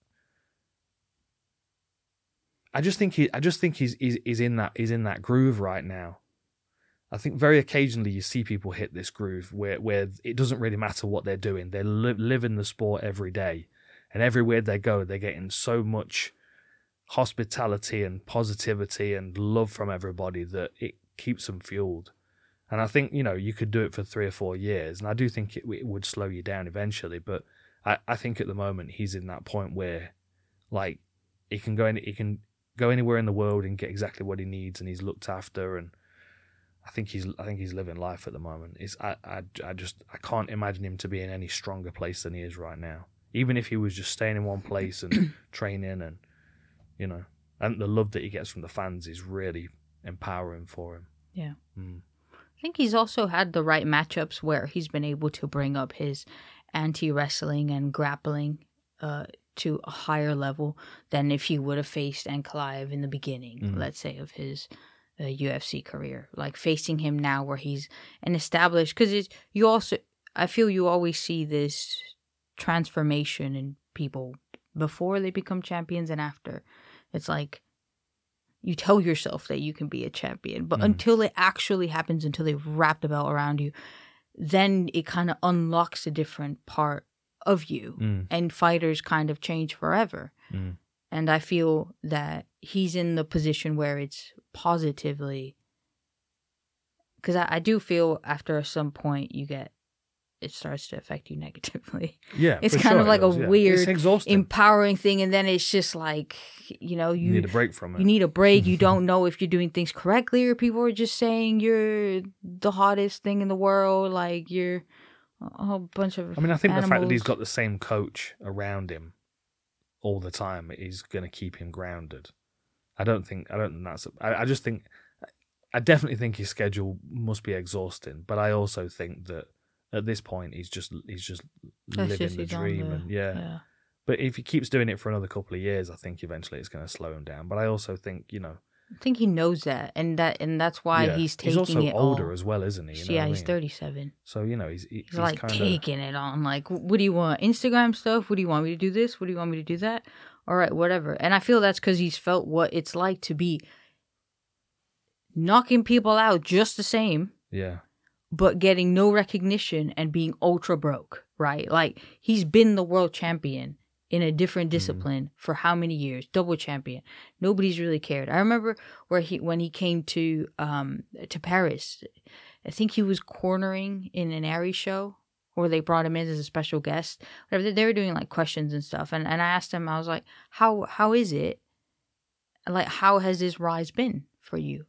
I just think he's in that groove right now. I think very occasionally you see people hit this groove where it doesn't really matter what they're doing. They live in the sport every day, and everywhere they go, they're getting so much hospitality and positivity and love from everybody that it keeps them fueled. And I think, you know, you could do it for 3 or 4 years, and I do think it would slow you down eventually. But I think at the moment he's in that point where, like, he can go anywhere in the world and get exactly what he needs, and he's looked after. And I think he's living life at the moment. I can't imagine him to be in any stronger place than he is right now. Even if he was just staying in one place and training, and you know, and the love that he gets from the fans is really empowering for him. Yeah. Mm. I think he's also had the right matchups where he's been able to bring up his anti-wrestling and grappling to a higher level than if he would have faced Ankalaev in the beginning, let's say, of his UFC career. Like, facing him now where he's an established... Because I feel you always see this transformation in people before they become champions and after. It's like, you tell yourself that you can be a champion, but until it actually happens, until they wrap the belt around you, then it kind of unlocks a different part of you, and fighters kind of change forever. And I feel that he's in the position where it's positively, because I do feel after some point it starts to affect you negatively. Yeah, it's for kind sure of like it does, a yeah. weird, It's exhausting. empowering thing, and then it's just like, you need a break from it. You need a break. You don't know if you're doing things correctly, or people are just saying you're the hottest thing in the world, like you're a whole bunch of. I mean, I think the fact that animals. he's got the same coach around him all the time is going to keep him grounded. I just think. I definitely think his schedule must be exhausting, but I also think that at this point he's just living the dream, and yeah. But if he keeps doing it for another couple of years, I think eventually it's going to slow him down. But I also think, I think he knows that, and that's why he's taking it. He's also older all. as well, isn't he? He's 37. So he's like kinda... taking it on. Like, what do you want? Instagram stuff? What do you want me to do? This? What do you want me to do that? All right, whatever. And I feel that's because he's felt what it's like to be knocking people out just the same. Yeah. But getting no recognition and being ultra broke, right? Like, he's been the world champion in a different discipline for how many years? Double champion. Nobody's really cared. I remember when he came to Paris, I think he was cornering in an Aries show, or they brought him in as a special guest. Whatever, they were doing like questions and stuff, and I asked him, I was like, how is it? Like, how has this rise been for you?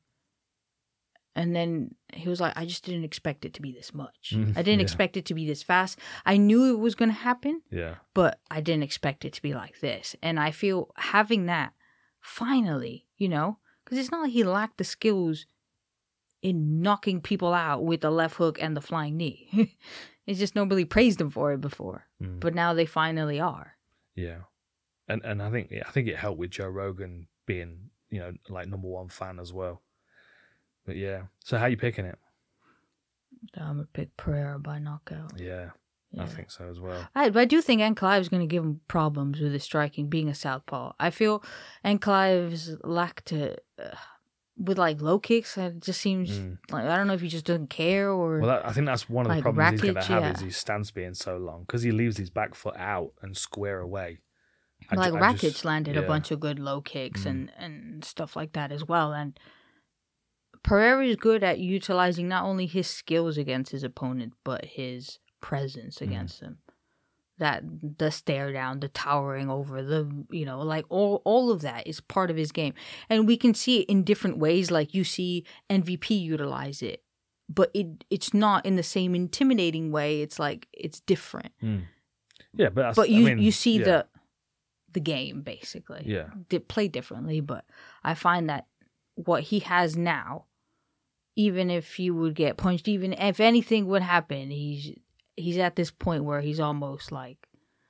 And then he was like, I just didn't expect it to be this much. I didn't expect it to be this fast. I knew it was going to happen, but I didn't expect it to be like this. And I feel having that, finally, because it's not like he lacked the skills in knocking people out with the left hook and the flying knee. It's just nobody praised him for it before. But now they finally are. Yeah. And I think it helped with Joe Rogan being, like number one fan as well. But yeah, so how you picking it? I'm gonna pick Pereira by knockout. Yeah, I think so as well. But I do think Ankalaev's going to give him problems with his striking, being a southpaw. I feel Ankalaev's lack with like low kicks. It just seems like, I don't know if he just doesn't care or. Well, I think that's one of the like problems he's Rakic, going to have is his stance being so long, because he leaves his back foot out and square away. Rakic landed a bunch of good low kicks and stuff like that as well, and. Pereira is good at utilizing not only his skills against his opponent, but his presence against him. That the stare down, the towering over, like all of that is part of his game. And we can see it in different ways. Like you see MVP utilize it, but it's not in the same intimidating way. It's like, it's different. Yeah, but you see the game basically. Yeah. They play differently, but I find that what he has now, even if he would get punched, even if anything would happen, he's at this point where he's almost like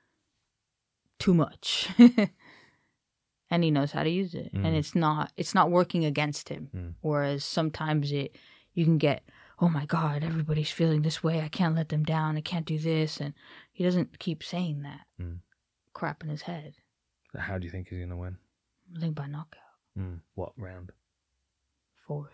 too much. And he knows how to use it. And it's not working against him. Whereas sometimes you can get, oh my God, everybody's feeling this way. I can't let them down. I can't do this. And he doesn't keep saying that crap in his head. How do you think he's going to win? I think by knockout. What round? 4th.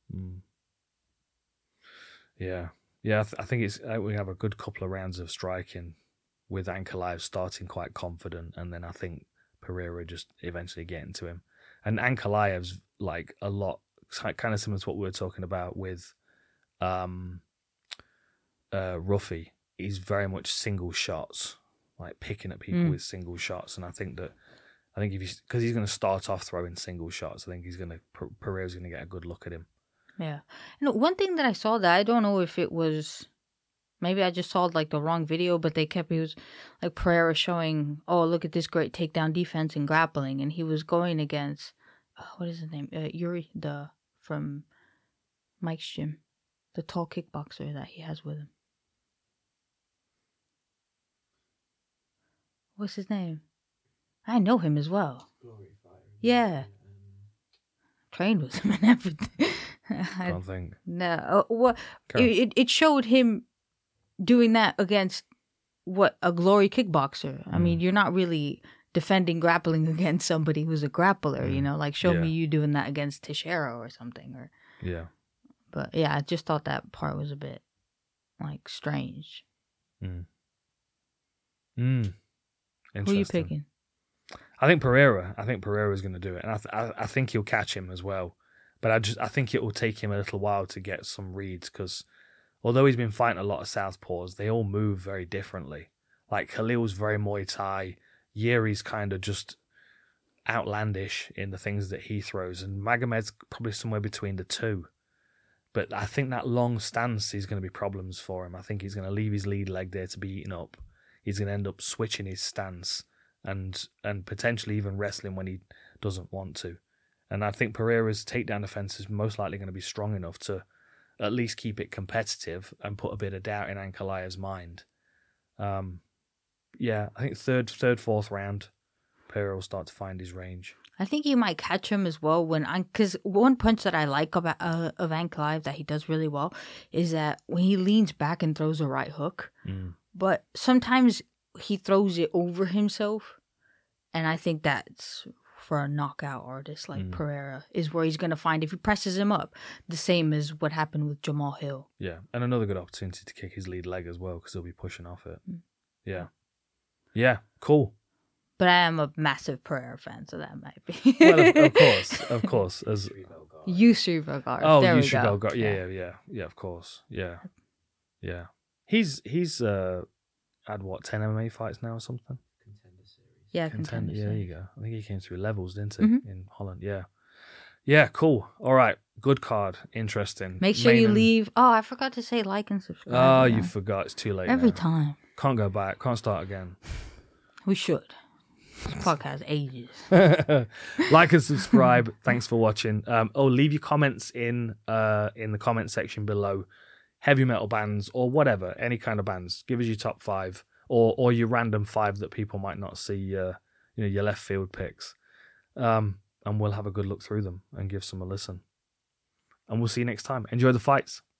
Yeah. I think we have a good couple of rounds of striking with Ankalaev starting quite confident, and then I think Pereira just eventually getting to him. And Ankalaev's like a lot, kind of similar to what we were talking about with Ruffy. He's very much single shots, like picking at people with single shots. And I think because he's going to start off throwing single shots, I think Pereira's going to get a good look at him. Yeah. One thing that I saw that I don't know if it was, maybe I just saw like the wrong video, but it was like Pereira showing, oh, look at this great takedown defense and grappling. And he was going against, what is his name? Yuri, from Mike's gym, the tall kickboxer that he has with him. What's his name? I know him as well. Yeah. Trained with him and everything. I don't think. No. It showed him doing that against a glory kickboxer. I mean, you're not really defending grappling against somebody who's a grappler, like show me you doing that against Teixeira or something. Yeah. But yeah, I just thought that part was a bit like strange. Interesting. Who are you picking? I think Pereira is going to do it, and I think he'll catch him as well. But I think it will take him a little while to get some reads because although he's been fighting a lot of southpaws, they all move very differently. Like Khalil's very Muay Thai, Yuri's kind of just outlandish in the things that he throws, and Magomed's probably somewhere between the two. But I think that long stance is going to be problems for him. I think he's going to leave his lead leg there to be eaten up. He's going to end up switching his stance and potentially even wrestling when he doesn't want to. And I think Pereira's takedown defense is most likely going to be strong enough to at least keep it competitive and put a bit of doubt in Ankalaev's mind. Yeah, I think third, fourth round, Pereira will start to find his range. I think he might catch him as well because one punch that I like about of Ankalaev that he does really well is that when he leans back and throws a right hook, but sometimes he throws it over himself, and I think that's for a knockout artist like Pereira is where he's going to find if he presses him up, the same as what happened with Jamal Hill. Yeah, and another good opportunity to kick his lead leg as well because he'll be pushing off it. Yeah, cool. But I am a massive Pereira fan, so that might be. Well, of course. As Yusri Vergara. Oh, there Yusri we go. Vergara. Yeah, of course. Yeah. He's had what 10 MMA fights now or something. Contender series. Yeah, contender. Yeah, there you go. I think he came through levels, didn't he, in Holland? Yeah. Cool. All right, good card. Interesting. Make sure you leave. Oh, I forgot to say like and subscribe. Oh, you forgot. It's too late. Every now. time. Can't go back. Can't start again. We should. This podcast ages. Like and subscribe. Thanks for watching. Leave your comments in the comment section below. Heavy metal bands or whatever, any kind of bands. Give us your top 5 or your random 5 that people might not see. Your left field picks, and we'll have a good look through them and give some a listen. And we'll see you next time. Enjoy the fights.